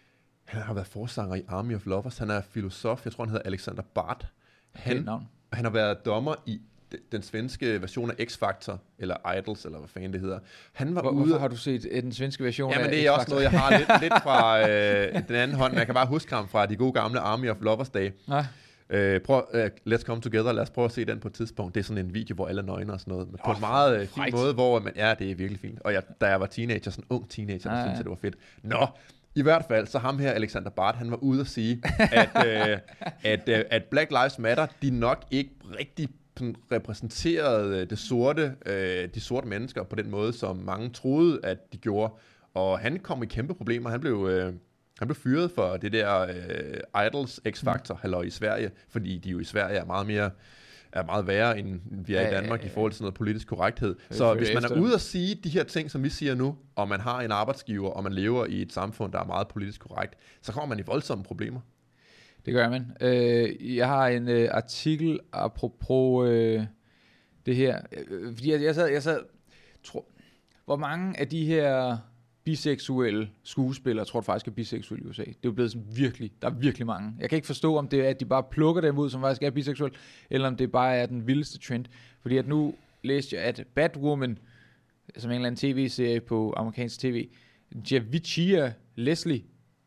han har været forsanger i Army of Lovers, han er filosof, jeg tror han hedder Alexander Bard. Han, han har været dommer i den svenske version af X-Factor, eller Idols, eller hvad fanden det hedder. Han var Hvor, ude... Hvorfor har du set den svenske version af X-Factor? Jamen det er også noget, jeg har lidt, lidt fra øh, den anden hånd, men jeg kan bare huske ham fra de gode gamle Army of Lovers dage. Nej. Øh, prøv, uh, let's come together, lad os prøve at se den på et tidspunkt. Det er sådan en video, hvor alle er nøgne og sådan noget. Men på oh, en meget uh, fin måde, hvor man, ja, det er virkelig fint. Og jeg, da jeg var teenager, sådan en ung teenager, der syntes jeg, det var fedt. Nå, i hvert fald, så ham her, Alexander Bard, han var ude at sige, at, uh, at, uh, at Black Lives Matter, de nok ikke rigtig repræsenterede det sorte, uh, de sorte mennesker på den måde, som mange troede, at de gjorde. Og han kom i kæmpe problemer. Han blev... Uh, Han blev fyret for det der uh, Idols X-Factor, halløj i Sverige, fordi de jo i Sverige er meget mere er meget værre, end vi er ja, i Danmark ja, ja. I forhold til sådan noget politisk korrekthed. Så hvis man er ude at sige de her ting, som vi siger nu, og man har en arbejdsgiver, og man lever i et samfund, der er meget politisk korrekt, så kommer man i voldsomme problemer. Det gør man. Øh, jeg har en øh, artikel apropos øh, det her. Øh, fordi jeg, jeg sad... Jeg sad tro, hvor mange af de her... biseksuelle skuespillere, jeg tror faktisk er biseksuelle i U S A. Det er jo blevet sådan virkelig, der er virkelig mange. Jeg kan ikke forstå, om det er, at de bare plukker dem ud, som faktisk er biseksuelle, eller om det bare er den vildeste trend. Fordi at nu læste jeg, at Batwoman, som en eller anden tv-serie på amerikansk tv, Javicia Leslie,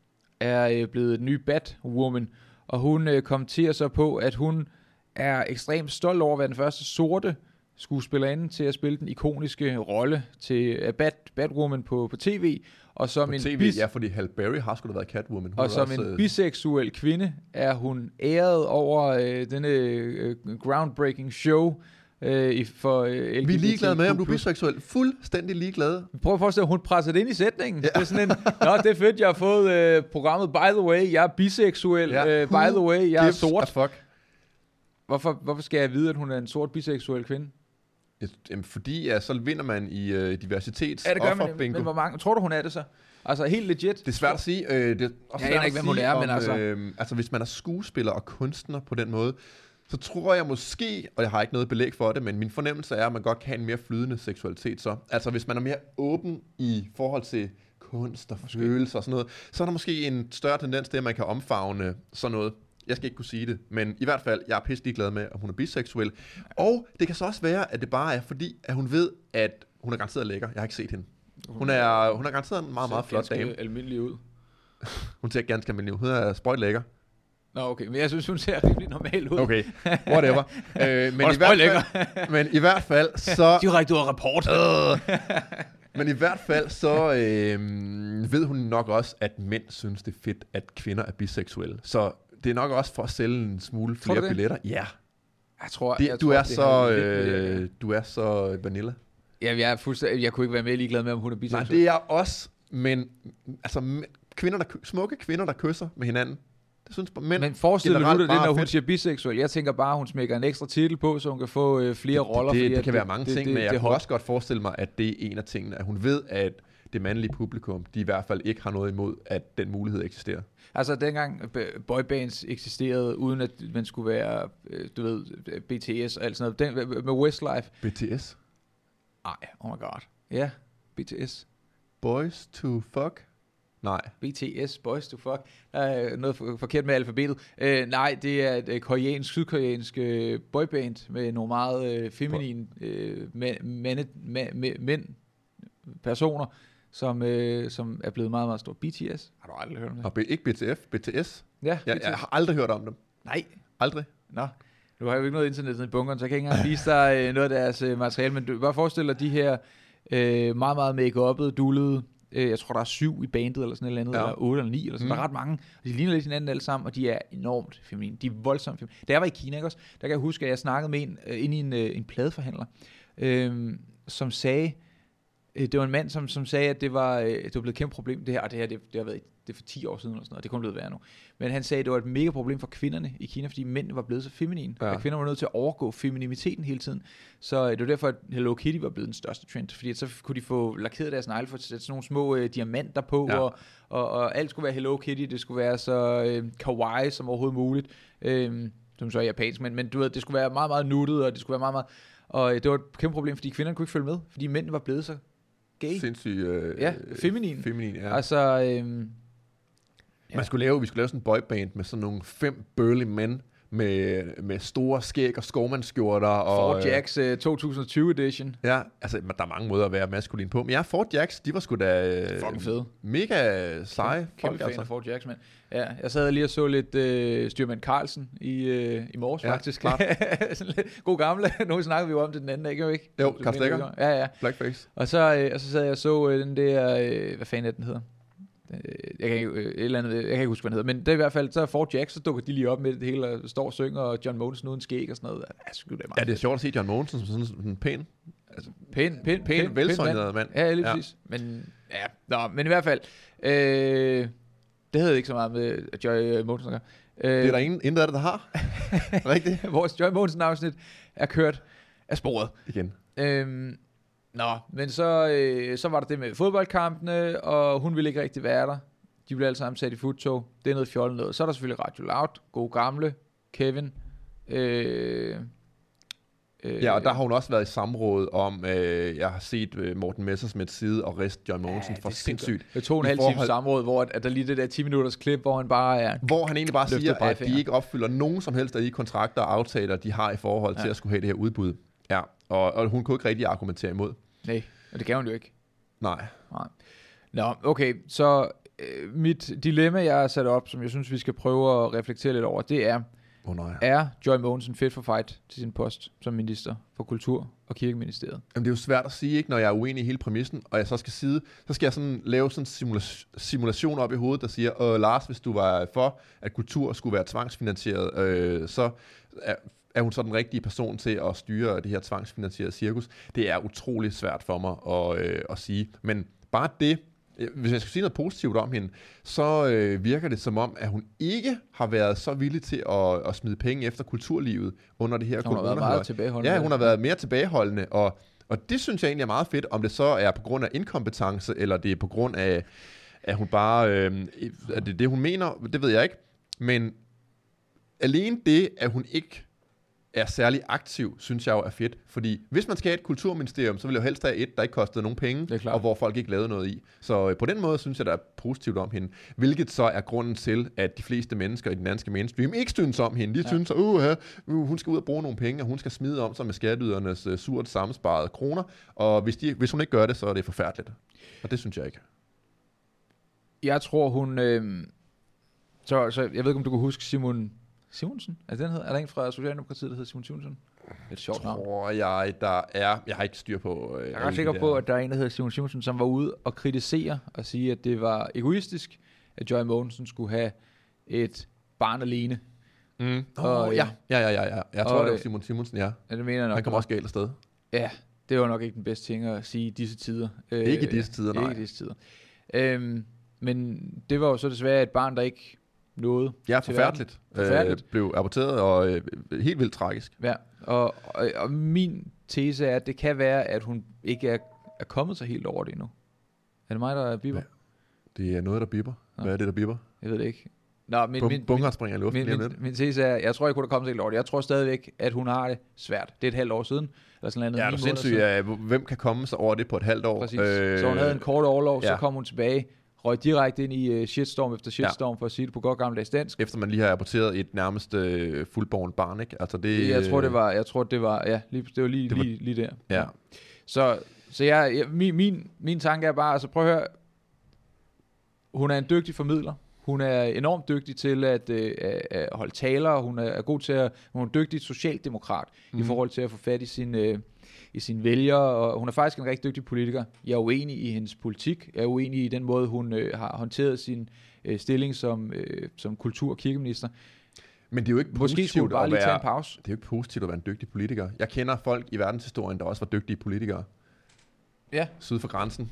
er blevet en ny Batwoman, og hun øh, kommenterer så på, at hun er ekstremt stolt over at være den første sorte skuespillerinde til at spille den ikoniske rolle til Bat, Batwoman på, på tv. Og som på en tv, bis- ja, fordi Halle Berry har sgu da været Catwoman. Hun og som også, en øh... biseksuel kvinde er hun æret over øh, denne øh, groundbreaking show øh, for øh, L G B T Q plus. Vi er ligeglade med, om du er biseksuel. Fuldstændig ligeglade. Prøv at forestille, at hun presser det ind i sætningen. Ja. Det er sådan en, nå, det er fedt, jeg har fået øh, programmet By the way, jeg er biseksuel. Ja. Øh, by the way, jeg er sort. Fuck. Hvorfor, hvorfor skal jeg vide, at hun er en sort biseksuel kvinde? Jamen, fordi ja, så vinder man i øh, diversitets ja, det gør man, men hvor mange tror du hun er det så? Altså helt legit. Det er svært at sige. Øh, det er også jeg aner ikke, hvem hun er, om, men altså øh, altså hvis man er skuespiller og kunstner på den måde, så tror jeg måske, og jeg har ikke noget belæg for det, men min fornemmelse er, at man godt kan have en mere flydende seksualitet så. Altså hvis man er mere åben i forhold til kunst og måske. Følelser og sådan noget, så er der måske en større tendens til, at man kan omfavne sådan noget. Jeg skal ikke kunne sige det, men i hvert fald, jeg er pisselig glad med, at hun er biseksuel. Og det kan så også være, at det bare er fordi, at hun ved, at hun er garanteret lækker. Jeg har ikke set hende. Hun er, hun er garanteret en meget, meget flot dame. Almindelig ud. Hun ser ganske almindelig ud. Hun er sprøjt lækker. Nå, okay, men jeg synes, hun ser rimelig normal ud. Okay, whatever. øh, men, i hvert fald, men i hvert fald, så... Direkte ud af rapport. Øh, men i hvert fald, så øh, ved hun nok også, at mænd synes, det er fedt, at kvinder er biseksuelle. Så det er nok også for at sælge en smule flere billetter. Ja. Jeg tror, det, jeg du, tror, er det så, øh, øh, du er så vanilla. Ja, jeg, er fuldstændig, jeg kunne ikke være mere ligeglad med, om hun er biseksuel. Nej, det er også, men altså, kvinder, der, smukke kvinder, der kysser med hinanden, det synes mænd. Men forestil dig nu det, når hun fedt. siger biseksuel. Jeg tænker bare, at hun smækker en ekstra titel på, så hun kan få øh, flere det, roller. Det, det, fordi, det kan det, være mange det, ting, det, men jeg det, kunne det også godt forestille mig, at det er en af tingene, at hun ved, at det mandlige publikum, de i hvert fald ikke har noget imod, at den mulighed eksisterer. Altså dengang boybands eksisterede, uden at man skulle være, du ved, B T S og alt sådan noget. Den, med Westlife. B T S? Nej, oh my god. Ja, B T S. Boys to fuck? Nej. B T S, Boys to Fuck. Der er noget forkert med alfabetet. Uh, nej, det er et koreansk, sydkoreansk uh, boyband med nogle meget uh, feminine uh, mænd, mænd, mænd, personer, som, uh, som er blevet meget, meget store. B T S? Har du aldrig hørt om det? Og B- ikke B T F, B T S? Ja, jeg, jeg har aldrig hørt om dem. Nej. Aldrig? Nå. Du har jo ikke noget internet i bunkeren, så jeg kan ikke engang vise dig uh, noget af deres uh, materiale, men du bare forestil dig de her uh, meget, meget make-uppede, dullede. Jeg tror, der er syv i bandet, eller sådan et eller andet, ja. Eller otte eller ni, eller sådan. Mm. Der er ret mange, og de ligner lidt hinanden alle sammen, og de er enormt feminine. De er voldsomt feminine. Da jeg var i Kina, ikke også, der kan jeg huske, at jeg snakkede med en, uh, inde i en, uh, en pladeforhandler, øh, som sagde, uh, det var en mand, som, som sagde, at det var, uh, det var blevet et kæmpe problem, det her, og det her, det, det har været det er for ti år siden, eller sådan noget, det kunne blevet værre nu. Men han sagde, at det var et mega problem for kvinderne i Kina, fordi mændene var blevet så feminine, ja. Og kvinder var nødt til at overgå femininiteten hele tiden. Så det var derfor, at Hello Kitty var blevet den største trend, fordi så kunne de få lakeret deres negle for at sætte sådan nogle små øh, diamanter på, ja. og, og, og alt skulle være Hello Kitty, det skulle være så øh, kawaii som overhovedet muligt, øh, som så er japansk, men, men du ved, det skulle være meget, meget nuttet, og det skulle være meget, meget, og det var et kæmpe problem, fordi kvinderne kunne ikke følge med, fordi mændene var blevet så gay. Sindssygt. Øh, ja, feminin. Feminin, ja. Altså, øh, Ja. Man skulle lave, vi skulle lave sådan en boyband med sådan nogle fem burly mænd med, med store skæg og skovmandsskjorter. Og Fort Jacks uh, to tusind og tyve edition. Ja, altså der er mange måder at være maskulin på. Men ja, Fort Jacks, de var sgu da fucking fede. Mega seje Kæmpe folk, fan altså. af Fort Jacks, mand. Ja, jeg sad lige og så lidt uh, Styrmand Carlsen i, uh, i morges, ja, faktisk. God gamle. Nu snakkede vi jo om det den anden, ikke? ikke? Jo, Karl Stikker. Ja, ja. Blackface. Og så, uh, og så sad jeg og så uh, den der, uh, hvad fanden er den hedder? Jeg kan, ikke, et eller andet, jeg kan ikke huske, hvad den hedder, men det er i hvert fald, så er Fort Jack, så dukker de lige op med det hele, og står og synger, og John Mogensen uden skæg og sådan noget. Ja, det er, ja, det er sjovt at se John Mogensen som sådan, sådan en pæn, altså, pæn, pæn, pæn, pæn velsøjnet mand. Ja, lige præcis. Ja. Men, ja, nå, men i hvert fald, øh, det havde ikke så meget med Joy Mogensen at gøre. Øh, det er der ingen, intet af det, der har. Rigtigt. Vores Joy Mogensen-afsnit er kørt af sporet. Igen. Øhm, Nå, men så, øh, så var der det med fodboldkampene, og hun ville ikke rigtig være der. De blev alle sammen sat i futtog. Det er noget fjollet noget. Så er der selvfølgelig Radio Loud, gode gamle, Kevin. Øh, øh, ja, og der har hun også været i samråd om, øh, jeg har set øh, Morten Messersmiths side og rest Joy Mogensen ja, for sindssygt. Det tog en halv time samråd, hvor at, at der lige det der ti minutters klip, hvor han bare er... Hvor han egentlig bare siger, at de ikke opfylder nogen som helst af de kontrakter og aftaler, de har i forhold til ja. at skulle have det her udbud. Ja, og, og hun kunne ikke rigtig argumentere imod. Nej, og det kan hun jo ikke. Nej. Nej. Nå, okay, så øh, mit dilemma, jeg har sat op, som jeg synes, vi skal prøve at reflektere lidt over, det er, oh, nej. er Joy Mogensen fit for fight til sin post som minister for Kultur- og Kirkeministeriet? Jamen, det er jo svært at sige, ikke, når jeg er uenig i hele præmissen, og jeg så skal sige, så skal jeg sådan lave sådan en simula- simulation op i hovedet, der siger, øh, Lars, hvis du var for, at kultur skulle være tvangsfinansieret, øh, så er, er hun så den rigtige person til at styre det her tvangsfinansierede cirkus? Det er utrolig svært for mig at, øh, at sige, men bare det, hvis jeg skal sige noget positivt om hende, så øh, virker det som om, at hun ikke har været så villig til at, at smide penge efter kulturlivet under det her corona. Hun har været meget tilbageholdende. Ja, hun har været mere tilbageholdende, og, og det synes jeg egentlig er meget fedt, om det så er på grund af inkompetence, eller det er på grund af, at hun bare, øh, at det det, hun mener, det ved jeg ikke, men alene det, at hun ikke er særlig aktiv, synes jeg jo er fedt. Fordi hvis man skal have et kulturministerium, så vil jeg jo helst have et, der ikke kostede nogen penge, og hvor folk ikke lavede noget i. Så øh, på den måde synes jeg, der er positivt om hende. Hvilket så er grunden til, at de fleste mennesker i den danske mainstream ikke synes om hende. De ja. synes, at uh, uh, hun skal ud og bruge nogle penge, og hun skal smide om sig med skatteydernes uh, surt sammensparede kroner. Og hvis, de, hvis hun ikke gør det, så er det forfærdeligt. Og det synes jeg ikke. Jeg tror, hun... Øh Så, så jeg ved ikke, om du kan huske Simon Simonsen? Er, den hedder, er der en fra Socialdemokratiet, der hedder Simon Simonsen? Et sjovt navn. Tror jeg, der er... Jeg har ikke styr på... Øh, jeg er ret sikker på, at der er en, der hedder Simon Simonsen, som var ude og kritisere og sige, at det var egoistisk, at Joy Mogensen skulle have et barn alene. Mm. Og, oh, ja. ja, ja, ja, ja. Jeg tror, og, det var Simon Simonsen, ja. Ja, det mener jeg nok. Han kommer også galt afsted. Ja, det var nok ikke den bedste ting at sige i disse tider. Ikke i disse tider, nej. Ikke i disse tider. Øhm, men det var jo så desværre et barn, der ikke nåede. Ja, forfærdeligt. Forfærdeligt. Øh, blev aborteret, og øh, helt vildt tragisk. Ja, og, og, og min tese er, at det kan være, at hun ikke er, er kommet så helt over det endnu. Er det mig, der er biber? Det er noget, der bipper. Hvad er det, der bipper? Jeg ved det ikke. Nå, min, min, Bunkeren springer i luften min, lige om min, lidt. min tese er, jeg tror ikke, hun er kommet så helt over det. Jeg tror stadigvæk, at hun har det svært. Det er et halvt år siden. Eller sådan noget. Ja, det er sindssygt. Ja, hvem kan komme så over det på et halvt år? Præcis. Øh, så hun havde en kort overlov, ja. Så kom hun tilbage, røg direkte ind i uh, shitstorm efter shitstorm, ja. For at sige det på godt gammeldags dansk. Efter man lige har aborteret et nærmest uh, fuldborn barn, ikke? Altså det, jeg tror det var, jeg tror det var, ja, lige, det var lige, det var, lige, lige der. Ja. Så, så jeg, jeg, min, min, min tanke er bare, altså prøv at høre, hun er en dygtig formidler. Hun er enormt dygtig til at, øh, at holde taler. Hun er god til at, hun er en dygtig socialdemokrat mm. i forhold til at få fat i sin øh, i sine vælgere, og hun er faktisk en rigtig dygtig politiker. Jeg er uenig i hendes politik. Jeg er uenig i den måde, hun øh, har håndteret sin øh, stilling som, øh, som kultur- og kirkeminister. Men det er jo ikke Måske skulle bare lige være, tage en pause. Det er jo ikke positivt at være en dygtig politiker. Jeg kender folk i verdenshistorien, der også var dygtige politikere. Ja. Syd for grænsen.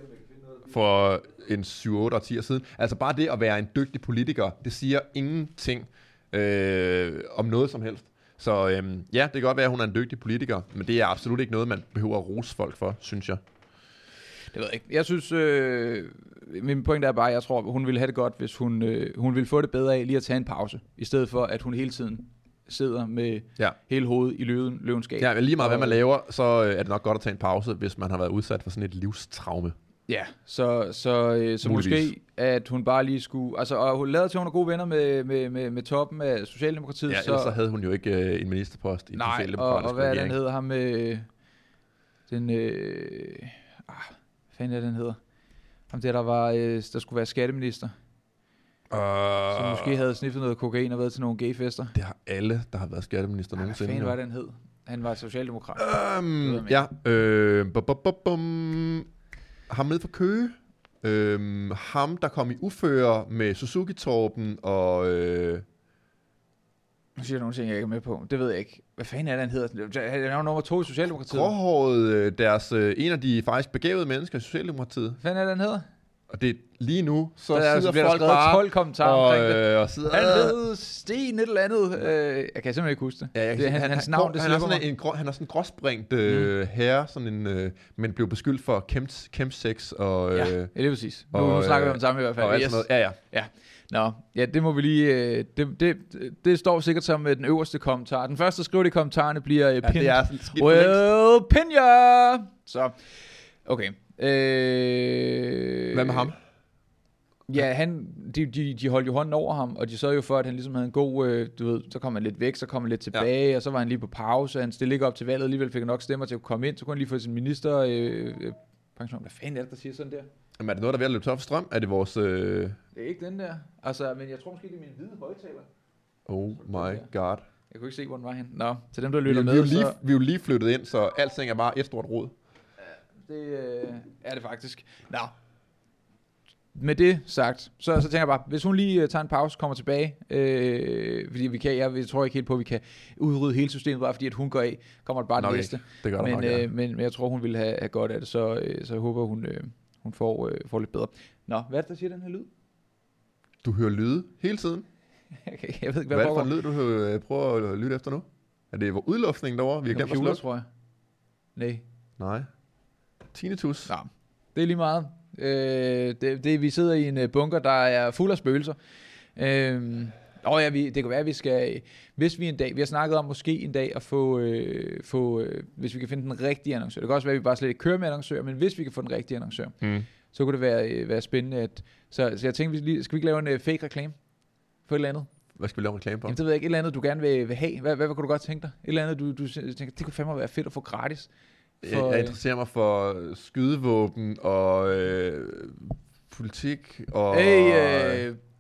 For en syv otte årtier siden. Altså bare det at være en dygtig politiker, det siger ingenting øh, om noget som helst. Så øhm, ja, det kan godt være, at hun er en dygtig politiker, men det er absolut ikke noget, man behøver at rose folk for, synes jeg. Det ved jeg ikke. Jeg synes, øh, min pointe er bare, at jeg tror, hun ville have det godt, hvis hun, øh, hun ville få det bedre af lige at tage en pause, i stedet for, at hun hele tiden sidder med ja. hele hovedet i løven, løvenskab. Ja, men lige meget hvad man laver, så er det nok godt at tage en pause, hvis man har været udsat for sådan et livstraume. Ja, så, så, øh, så måske, at hun bare lige skulle... Altså, og hun lavede til, at hun er gode venner med, med, med, med toppen af Socialdemokratiet. Ja, ellers så, så havde hun jo ikke øh, en ministerpost i nej, Socialdemokratisk og, og hvad regering. den hedder ham med... Den... Øh, ah, hvad fanden er den hedder? Ham der, der var... Øh, der skulle være skatteminister. Uh, som måske havde sniffet noget kokain og været til nogle gayfester. Det har alle, der har været skatteminister ah, nogensinde. Hvad fanden var den hed? Han var socialdemokrat. Um, ja, øh... Bum, bum, bum. Ham nede fra Køge. Øhm, ham, der kom i uføre med Suzuki-Torben og... Øh... Nu siger jeg nogle ting, jeg ikke er med på. Det ved jeg ikke. Hvad fanden er det, han hedder? Han er jo nummer to i Socialdemokratiet. Gråhåret, deres, øh, en af de faktisk begavede mennesker i Socialdemokratiet. Hvad fanden er det, han hedder? Og det lige nu, så der sidder altså, folk bare... tolv kommentarer og, omkring det. Øh, og sidder... Han ved Sten et eller andet. Øh, jeg kan simpelthen ikke huske det. Ja, jeg, det er, han, han, hans han, navn, det han, er slipper sådan en, grå, han er sådan en gråsprængt øh, mm. herre, sådan en, øh, men blev beskyldt for kæmpe, kæmpe sex. Og, øh, ja, det er præcis. Nu, og, nu snakker vi om det samme i hvert fald. Og yes. Noget. Ja, ja. ja. Nå, ja, det må vi lige... Øh, det, det, det står sikkert som øh, den øverste kommentar. Den første, der skriver det i kommentarerne, bliver øh, pinned. Ja, det er skidt well, pin ya! Så, okay. Øh, Hvad med ham? Ja, han, de, de, de holdt jo hånden over ham, og de sørgede jo for, at han ligesom havde en god, øh, du ved, så kom han lidt væk, så kom han lidt tilbage, ja. Og så var han lige på pause, han stillede ikke op til valget, alligevel fik han nok stemmer til at komme ind, så kunne han lige få sin minister, øh, øh, pension. Hvad fanden er det, der siger sådan der? Jamen, er det noget, der er ved at løbe tør for strøm? Er det vores... Øh... Det er ikke den der, altså, men jeg tror måske, det er min hvide højtaler. Oh my god. Jeg kunne ikke se, hvor den var hen. Nå, til dem, der lytter vi, med, vi, er lige, så... vi er jo lige flyttet ind, så alting er bare et stort rod. Ja, det øh, er det faktisk. Nå. Med det sagt, så, så tænker jeg bare, hvis hun lige uh, tager en pause, kommer tilbage, øh, fordi vi kan, jeg, jeg tror ikke helt på, at vi kan udrydde hele systemet, bare fordi at hun går af, kommer det bare nok det næste. Det gør men, nok, ja. øh, men, men jeg tror, hun vil have, have godt af det, så, øh, så jeg håber, hun, øh, hun får, øh, får lidt bedre. Nå, hvad er det, der siger den her lyd? Du hører lyde hele tiden? okay, jeg ved ikke, hvad, hvad er det for en lyd, du hører, prøver at lytte efter nu? Er det udluftning derovre? Vi har glemt at slukke? Tror jeg. Nej. Nej. Tinnitus. Nå, det er lige meget. Øh, det, det, vi sidder i en bunker, der er fuld af spøgelser. Øh, og ja, vi, det kan være, at vi skal, hvis vi en dag, vi har snakket om måske en dag at få, øh, få øh, hvis vi kan finde den rigtige annoncør. Det kan også være, at vi bare slet ikke kører med annoncør, men hvis vi kan få den rigtige annoncør, mm. så kunne det være, øh, være spændende. At, så, så jeg tænkte, vi lige, skal vi ikke lave en uh, fake reklame for et eller andet? Hvad skal vi lave en reklame på? Jamen, det ved jeg ikke. Et eller andet, du gerne vil, vil have. Hvad, hvad, hvad kunne du godt tænke dig? Et eller andet, du, du tænker, det kunne fandme være fedt at få gratis. For, jeg, jeg interesserer mig for skydevåben og øh, politik og... Hey, øh,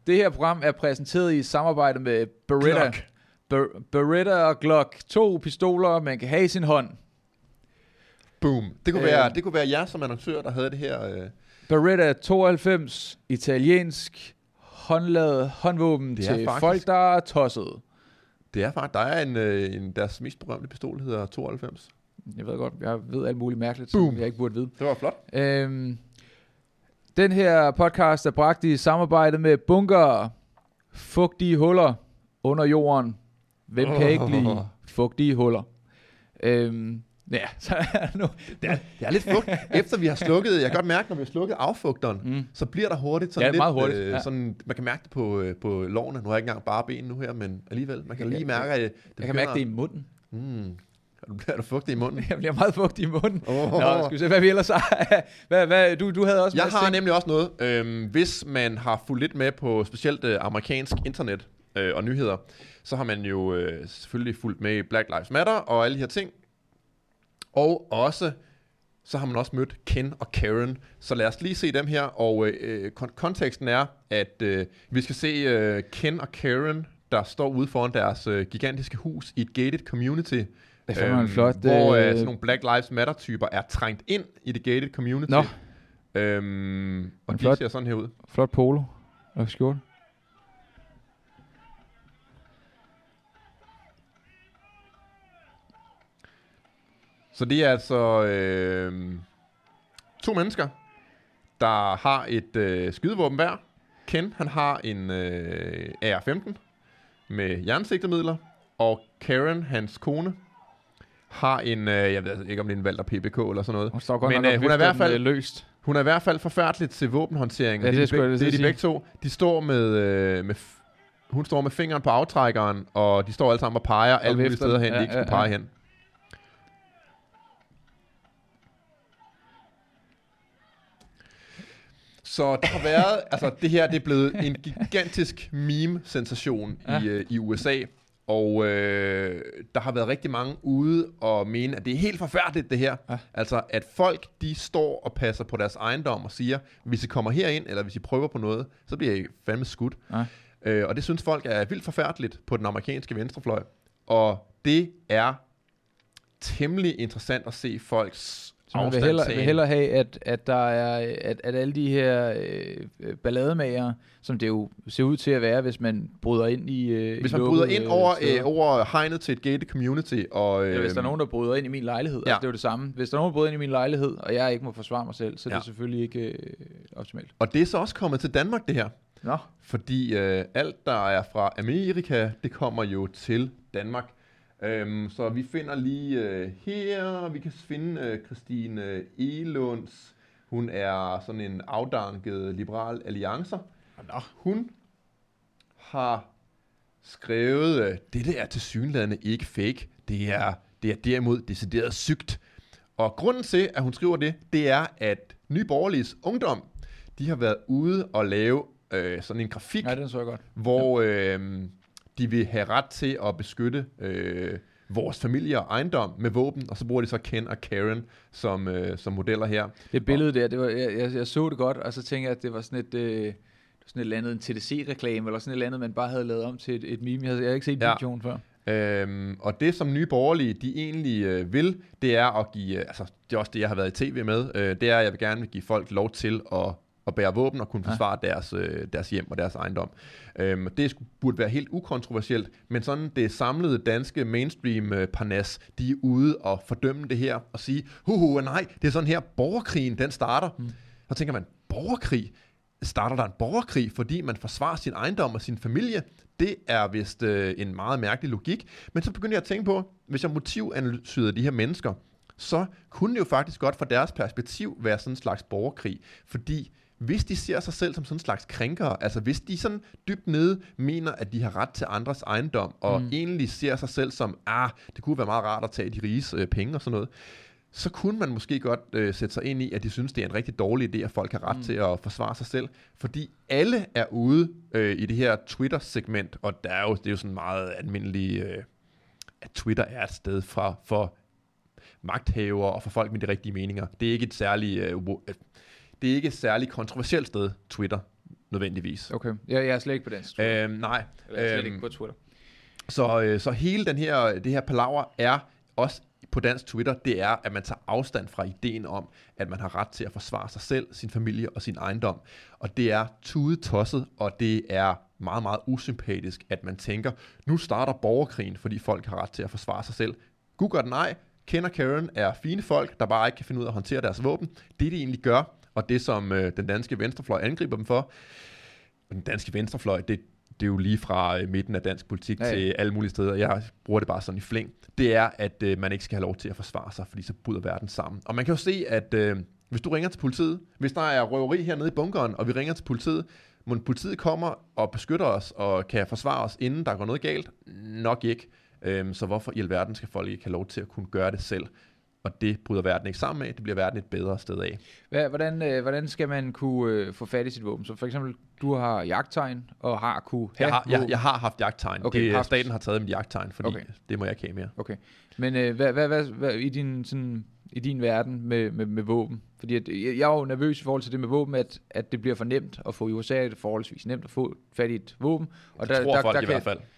Det her program er præsenteret i samarbejde med Beretta. Ber- Beretta og Glock. To pistoler, man kan have i sin hånd. Boom. Det kunne, øh, være, det kunne være jer som annoncør, der havde det her. Øh. Beretta tooghalvfems, italiensk, håndlavet håndvåben til faktisk, folk, der er tosset. Det er faktisk, der er en, øh, en deres mest berømte pistol, hedder tooghalvfems. Jeg ved godt, jeg ved alt muligt mærkeligt, som jeg ikke burde vide. Det var flot. Øhm, den her podcast er bragt i samarbejde med Bunker. Fugtige huller under jorden. Hvem kan oh. ikke lide fugtige huller? Øhm, ja, så er nu. Det er, det er lidt fugt. Efter vi har slukket, jeg kan godt mærke, når vi har slukket affugteren, mm. så bliver der hurtigt sådan ja, lidt, meget hurtigt. øh, Ja. sådan, man kan mærke det på, øh, på lårene. Nu har jeg ikke engang bare ben nu her, men alligevel, man kan lige mærke, at det, det jeg begynder, kan mærke det i munden. Mm. Du bliver du fugtig i munden. Jeg bliver meget fugtig i munden. Oh. Nå, skal vi se, hvad vi ellers har. hvad, hvad, du, du havde også Jeg har ting. nemlig også noget. Øhm, hvis man har fulgt lidt med på specielt øh, amerikansk internet øh, og nyheder, så har man jo øh, selvfølgelig fulgt med i Black Lives Matter og alle de her ting. Og også, så har man også mødt Ken og Karen. Så lad os lige se dem her. Og øh, kon- konteksten er, at øh, vi skal se øh, Ken og Karen, der står ude foran deres øh, gigantiske hus i et gated community. Det er øhm, flot. Hvor øh, sådan nogle Black Lives Matter-typer er trængt ind i det gated community. Nå. Øhm, og de flot, ser sådan her ud. Flot polo og skjorte. Så det er altså øh, to mennesker, der har et øh, skydevåben hver. Ken, han har en øh, A R femten med jernsigtemidler, og Karen, hans kone, har en, øh, jeg ved ikke om det er en Walther P P K eller sådan noget. Hun står godt men nok øh, hun er i hvert fald den, øh, løst. Hun er i hvert fald forfærdeligt til våbenhåndtering. Ja, det, det, det, det, det er de begge to. De står med, øh, med f- hun står med fingeren på aftrækkeren, og de står alle sammen og peger og alle mulige steder hen, ja, de ikke ja, skal pege ja. hen. Så der har været, altså det her, det er blevet en gigantisk meme-sensation ja. i, øh, i U S A, og øh, der har været rigtig mange ude og mene, at det er helt forfærdeligt det her. Ja. Altså at folk, de står og passer på deres ejendom og siger, hvis I kommer herind, eller hvis I prøver på noget, så bliver I fandme skudt. Ja. Øh, og det synes folk er vildt forfærdeligt på den amerikanske venstrefløj. Og det er temmelig interessant at se folks så man vil hellere, vil hellere have, at, at, der er, at, at alle de her øh, ballademager, som det jo ser ud til at være, hvis man bryder ind i øh, Hvis man bryder ind over, øh, over hegnet til et gated community. Og, øh, ja, hvis der er nogen, der bryder ind i min lejlighed, ja. altså det er jo det samme. Hvis der er nogen, der bryder ind i min lejlighed, og jeg ikke må forsvare mig selv, så ja. det er selvfølgelig ikke øh, optimalt. Og det er så også kommet til Danmark, det her. Nå. Fordi øh, alt, der er fra Amerika, det kommer jo til Danmark. Um, så vi finder lige uh, her, vi kan finde uh, Christine Egelunds, hun er sådan en afdanket liberal alliancer. Hun har skrevet, uh, dette er tilsyneladende ikke fake, det er, det er derimod decideret sygt. Og grunden til, at hun skriver det, det er, at Nye Borgerliges Ungdom, de har været ude og lave uh, sådan en grafik, ja, den så jeg godt. hvor... Uh, de vil have ret til at beskytte øh, vores familie og ejendom med våben, og så bruger de så Ken og Karen som, øh, som modeller her. Det billede der, det var, jeg, jeg, jeg så det godt, og så tænker jeg, at det var sådan et, øh, sådan et eller andet, en T D C-reklame, eller sådan et eller andet, man bare havde lavet om til et, et meme. Jeg havde, jeg havde ikke set ja. videoen før. Øhm, og det, som Nye Borgerlige, de egentlig øh, vil, det er at give, øh, altså det er også det, jeg har været i tv med, øh, det er, at jeg vil gerne give folk lov til at at bære våben og kunne forsvare ja. deres, øh, deres hjem og deres ejendom. Øhm, det burde være helt ukontroversielt, men sådan det samlede danske mainstream øh, parnas, de er ude og fordømme det her og sige, huhu, nej, det er sådan her, borgerkrigen, den starter. Hmm. Så tænker man, borgerkrig? Starter der en borgerkrig, fordi man forsvarer sin ejendom og sin familie? Det er vist øh, en meget mærkelig logik. Men så begynder jeg at tænke på, hvis jeg motivanalyserede de her mennesker, så kunne det jo faktisk godt fra deres perspektiv være sådan en slags borgerkrig, fordi hvis de ser sig selv som sådan en slags krænkere, altså hvis de sådan dybt nede mener, at de har ret til andres ejendom, og mm. egentlig ser sig selv som, ah, det kunne være meget rart at tage de riges øh, penge og sådan noget, så kunne man måske godt øh, sætte sig ind i, at de synes, det er en rigtig dårlig idé, at folk har ret mm. til at forsvare sig selv, fordi alle er ude øh, i det her Twitter-segment, og der er jo, det er jo sådan meget almindeligt, øh, at Twitter er et sted for, for magthavere og for folk med de rigtige meninger. Det er ikke et særligt... Øh, Det er ikke et særligt kontroversielt sted, Twitter. nødvendigvis. Okay, jeg, jeg er slet ikke på dansk Twitter. Øhm, nej. Eller jeg er slet Øhm, ikke på Twitter. Så, øh, så hele den her, det her palaver er også på dansk Twitter, det er, at man tager afstand fra ideen om, at man har ret til at forsvare sig selv, sin familie og sin ejendom. Og det er tudetosset, og det er meget, meget usympatisk, at man tænker, nu starter borgerkrigen, fordi folk har ret til at forsvare sig selv. Gud gør den ej. Ken og Karen er fine folk, der bare ikke kan finde ud af at håndtere deres våben. Det, de egentlig gør, og det, som øh, den danske venstrefløj angriber dem for, og den danske venstrefløj, det det er jo lige fra øh, midten af dansk politik ja, ja. til alle mulige steder, jeg bruger det bare sådan i flæng, det er, at øh, man ikke skal have lov til at forsvare sig, fordi så bryder verden sammen. Og man kan jo se, at øh, hvis du ringer til politiet, hvis der er røveri hernede i bunkeren, og vi ringer til politiet, men politiet kommer og beskytter os, og kan forsvare os, inden der går noget galt, nok ikke. Øh, så hvorfor i alverden skal folk ikke have lov til at kunne gøre det selv? Og det bryder verden ikke sammen af, det bliver verden et bedre sted af. Hvad, hvordan, øh, hvordan skal man kunne øh, få fat i sit våben? Så for eksempel, du har jagttegn, og har kunne have jeg har, jeg, jeg har haft jagttegn. Okay, det, haft... Staten har taget mit jagttegn, fordi okay. det må jeg ikke have mere. Okay, men øh, hvad, hvad, hvad, hvad i, din, sådan, i din verden med, med, med våben? Fordi at, jeg, jeg er jo nervøs i forhold til det med våben, at, at det bliver for nemt at få i U S A, det er forholdsvis nemt at få fat i et våben. Og det der, tror der, folk der i kan, hvert fald.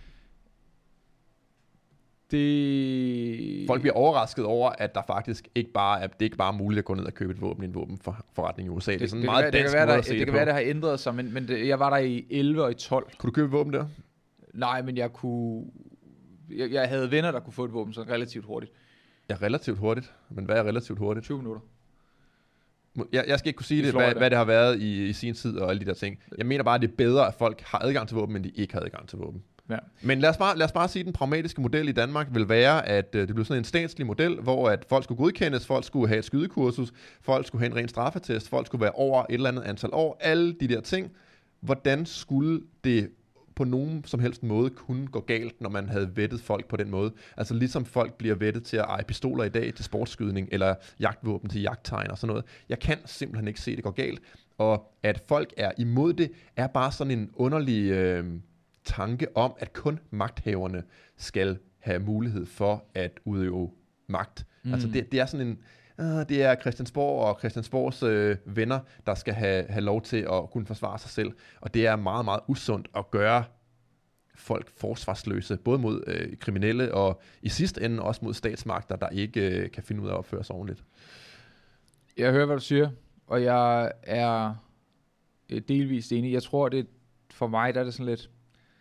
Det... Folk bliver overrasket over, at der faktisk ikke bare er, det ikke bare er muligt at gå ned og købe et våben i en våbenforretning i U S A. Det, det er sådan en meget være, dansk måde måde at se det, det, det kan på. være, det har ændret sig, men, men det, jeg var der i elleve og i tolv. Kunne du købe et våben der? Nej, men jeg kunne... Jeg, jeg havde venner, der kunne få et våben så relativt hurtigt. Ja, relativt hurtigt. Men hvad er relativt hurtigt? tyve minutter. Jeg, jeg skal ikke kunne sige det, hvad, hvad det har været i, i sin tid og alle de der ting. Jeg mener bare, at det er bedre, at folk har adgang til våben, end de ikke har adgang til våben. Ja. Men lad os, bare, lad os bare sige, at den pragmatiske model i Danmark vil være, at øh, det blev sådan en statslig model, hvor at folk skulle godkendes, folk skulle have et skydekursus, folk skulle have en ren straffetest, folk skulle være over et eller andet antal år, alle de der ting. Hvordan skulle det på nogen som helst måde kunne gå galt, når man havde vettet folk på den måde? Altså ligesom folk bliver vettet til at eje pistoler i dag til sportsskydning, eller jagtvåben til jagttegn og sådan noget. Jeg kan simpelthen ikke se, at det går galt. Og at folk er imod det, er bare sådan en underlig... Øh, tanke om, at kun magthaverne skal have mulighed for at udøve magt. Mm. Altså det, det er sådan en, øh, det er Christiansborg og Christiansborgs øh, venner, der skal have, have lov til at kunne forsvare sig selv. Og det er meget, meget usundt at gøre folk forsvarsløse, både mod øh, kriminelle og i sidste ende også mod statsmagter, der ikke øh, kan finde ud af at opføre sig ordentligt. Jeg hører, hvad du siger, og jeg er delvist enig. Jeg tror, det for mig, der er det sådan lidt,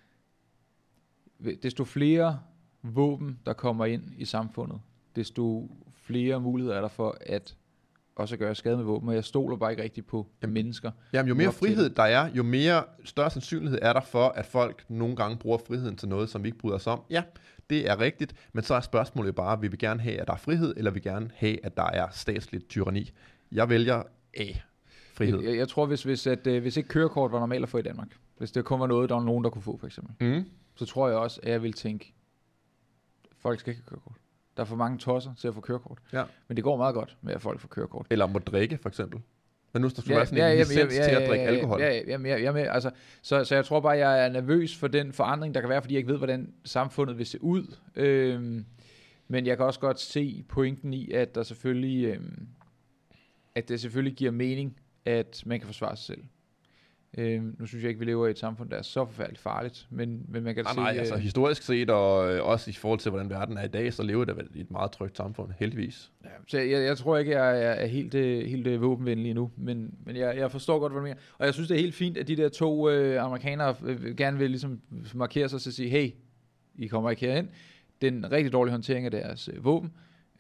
desto flere våben, der kommer ind i samfundet, desto flere muligheder er der for at også gøre skade med våben, og jeg stoler bare ikke rigtig på jamen, mennesker. Jamen jo mere frihed der er, jo mere større sandsynlighed er der for, at folk nogle gange bruger friheden til noget, som vi ikke bryder os om. Ja, det er rigtigt, men så er spørgsmålet bare, vil vi gerne have, at der er frihed, eller vil vi gerne have, at der er statsligt tyranni? Jeg vælger A, frihed. Jeg, jeg tror, hvis, hvis, at, hvis ikke kørekort var normalt at få i Danmark, hvis det kun var noget, der var nogen, der kunne få, for eksempel, mm. så tror jeg også, at jeg vil tænke, folk skal ikke have kørekort. Der er for mange tosser til at få kørekort. Ja. Men det går meget godt med, at folk får kørekort. Eller må drikke, for eksempel. Men nu skal du ja, være sådan ja, en licens ja, ja, ja, til at drikke ja, alkohol. Ja, ja, ja, ja, ja, altså, så, så jeg tror bare, jeg er nervøs for den forandring, der kan være, fordi jeg ikke ved, hvordan samfundet vil se ud. Øhm, men jeg kan også godt se pointen i, at der selvfølgelig, øhm, at det selvfølgelig giver mening, at man kan forsvare sig selv. Øhm, nu synes jeg ikke, vi lever i et samfund, der er så forfærdeligt farligt, men, men man kan nej, se... Nej, altså historisk set, og øh, også i forhold til, hvordan verden er i dag, så lever det vel i et meget trygt samfund, heldigvis. Ja, så jeg, jeg tror ikke, jeg er, er helt, helt våbenvenlig endnu, men, men jeg, jeg forstår godt, hvad du mener. Og jeg synes, det er helt fint, at de der to øh, amerikanere øh, gerne vil ligesom markere sig og sige, hey, I kommer ikke herind. Det er en rigtig dårlig håndtering af deres øh, våben.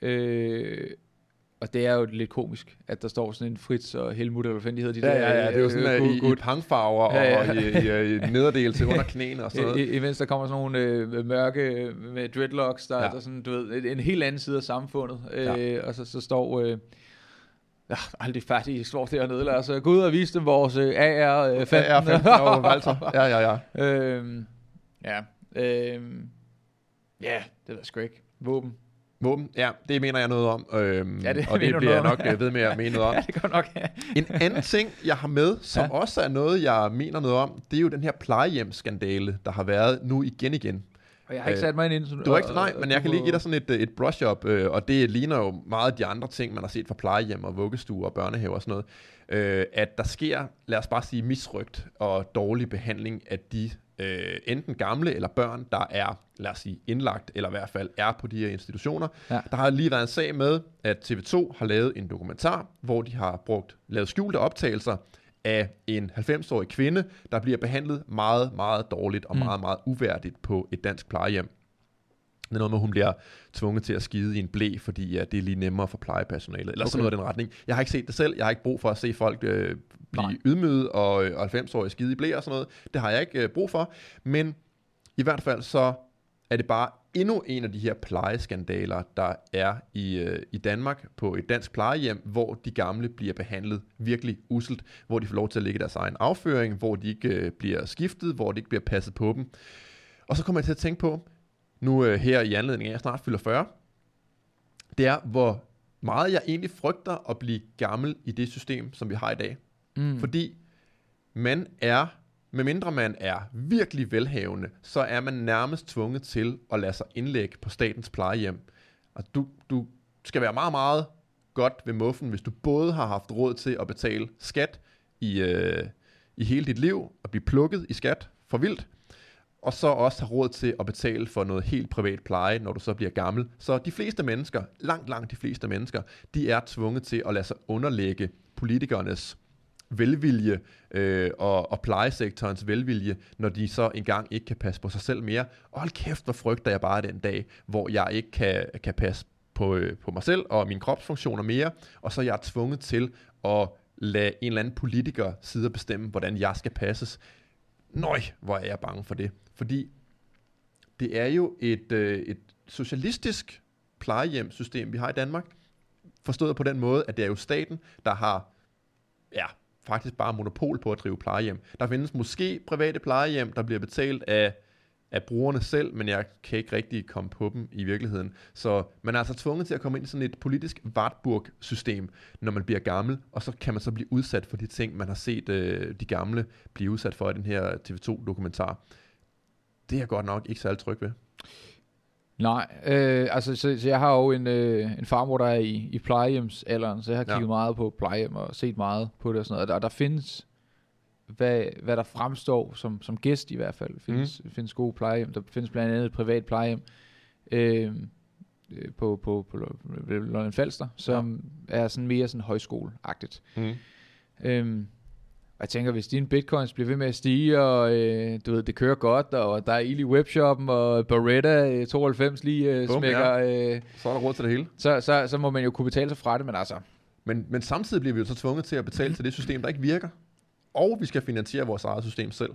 Øh, Og det er jo lidt komisk, at der står sådan en Fritz og Helmut, eller hvad de hedder. De ja, der, ja, ja, det er jo sådan øh, i, i pangfarver ja, ja. og i, i, i nederdel til under knæene og sådan noget. I, imens der kommer sådan nogle øh, mørke med dreadlocks, der, ja. der sådan, du ved, en helt anden side af samfundet. Ja. Øh, og så, så står... Øh, ja, aldrig færdig, står dernede. Lad os gå ud og vise dem vores øh, A R femten. A R femten og Walter. Ja, ja, ja. øhm, ja, øhm, ja, det ved jeg sgu ikke. Våben. Våben, ja, det mener jeg noget om, øhm, ja, det og det bliver jeg nok om. ved med at mene noget om. Ja, det går nok. En anden ting, jeg har med, som ja. også er noget, jeg mener noget om, det er jo den her plejehjemsskandale, der har været nu igen igen. Og jeg har ikke sat mig ind i sådan... Du har ikke, nej, men jeg kan lige give dig sådan et, et brush-up, øh, og det ligner jo meget af de andre ting, man har set fra plejehjem og vuggestuer og børnehaver og sådan noget, øh, at der sker, lad os bare sige, misrygt og dårlig behandling af de øh, enten gamle eller børn, der er, lad os sige, indlagt, eller i hvert fald er på de her institutioner. Ja. Der har lige været en sag med, at T V to har lavet en dokumentar, hvor de har brugt, lavet skjulte optagelser af en halvfems-årig kvinde, der bliver behandlet meget, meget dårligt og mm. meget, meget uværdigt på et dansk plejehjem. Det er noget med, at hun bliver tvunget til at skide i en blæ, fordi ja, det er lige nemmere for plejepersonalet, eller okay. sådan noget i den retning. Jeg har ikke set det selv, jeg har ikke brug for at se folk øh, blive Nej. ydmyget og, og halvfems-årige skide i blæ og sådan noget. Det har jeg ikke øh, brug for, men i hvert fald så er det bare endnu en af de her plejeskandaler, der er i, øh, i Danmark på et dansk plejehjem, hvor de gamle bliver behandlet virkelig usselt, hvor de får lov til at lægge deres egen afføring, hvor de ikke øh, bliver skiftet, hvor de ikke bliver passet på dem. Og så kommer jeg til at tænke på, nu øh, her i anledning af, at jeg snart fylder fyrre, det er, hvor meget jeg egentlig frygter at blive gammel i det system, som vi har i dag. Mm. Fordi man er... medmindre man er virkelig velhavende, så er man nærmest tvunget til at lade sig indlægge på statens plejehjem. Og du, du skal være meget, meget godt ved muffen, hvis du både har haft råd til at betale skat i, øh, i hele dit liv, og blive plukket i skat for vildt, og så også have råd til at betale for noget helt privat pleje, når du så bliver gammel. Så de fleste mennesker, langt, langt de fleste mennesker, de er tvunget til at lade sig underlægge politikernes velvilje øh, og, og plejesektorens velvilje, når de så engang ikke kan passe på sig selv mere. Og hold kæft, hvor frygter jeg bare den dag, hvor jeg ikke kan, kan passe på, øh, på mig selv og mine kropsfunktioner mere, og så er jeg tvunget til at lade en eller anden politiker sidde og bestemme, hvordan jeg skal passes. Nøj, hvor er jeg bange for det. Fordi det er jo et, øh, et socialistisk plejehjemssystem, vi har i Danmark, forstået på den måde, at det er jo staten, der har ja, faktisk bare monopol på at drive plejehjem. Der findes måske private plejehjem, der bliver betalt af, af brugerne selv, men jeg kan ikke rigtig komme på dem i virkeligheden. Så man er altså tvunget til at komme ind i sådan et politisk Wartburg-system, når man bliver gammel, og så kan man så blive udsat for de ting, man har set øh, de gamle blive udsat for i den her T V to-dokumentar. Det er jeg godt nok ikke særlig tryg ved. Nej, øh, altså så, så jeg har jo en, øh, en farmor, der er i, i plejehjemsalderen, så jeg har kigget ja. meget på plejehjem og set meget på det og sådan noget. Og der, der findes, hvad, hvad der fremstår som, som gæst i hvert fald, findes, mm. findes gode plejehjem. Der findes blandt andet et privat plejehjem øh, på, på, på Lolland Falster, som ja. er sådan mere sådan højskoleagtigt. Mm. Øh, Og jeg tænker, hvis dine bitcoins bliver ved med at stige, og øh, du ved, det kører godt, og der er ild i webshoppen, og Beretta tooghalvfems lige øh, Bum, smækker... Ja. Øh, så er der råd til det hele. Så, så, så må man jo kunne betale sig fra det, men altså... Men, men samtidig bliver vi jo så tvunget til at betale til det system, der ikke virker. Og vi skal finansiere vores eget system selv.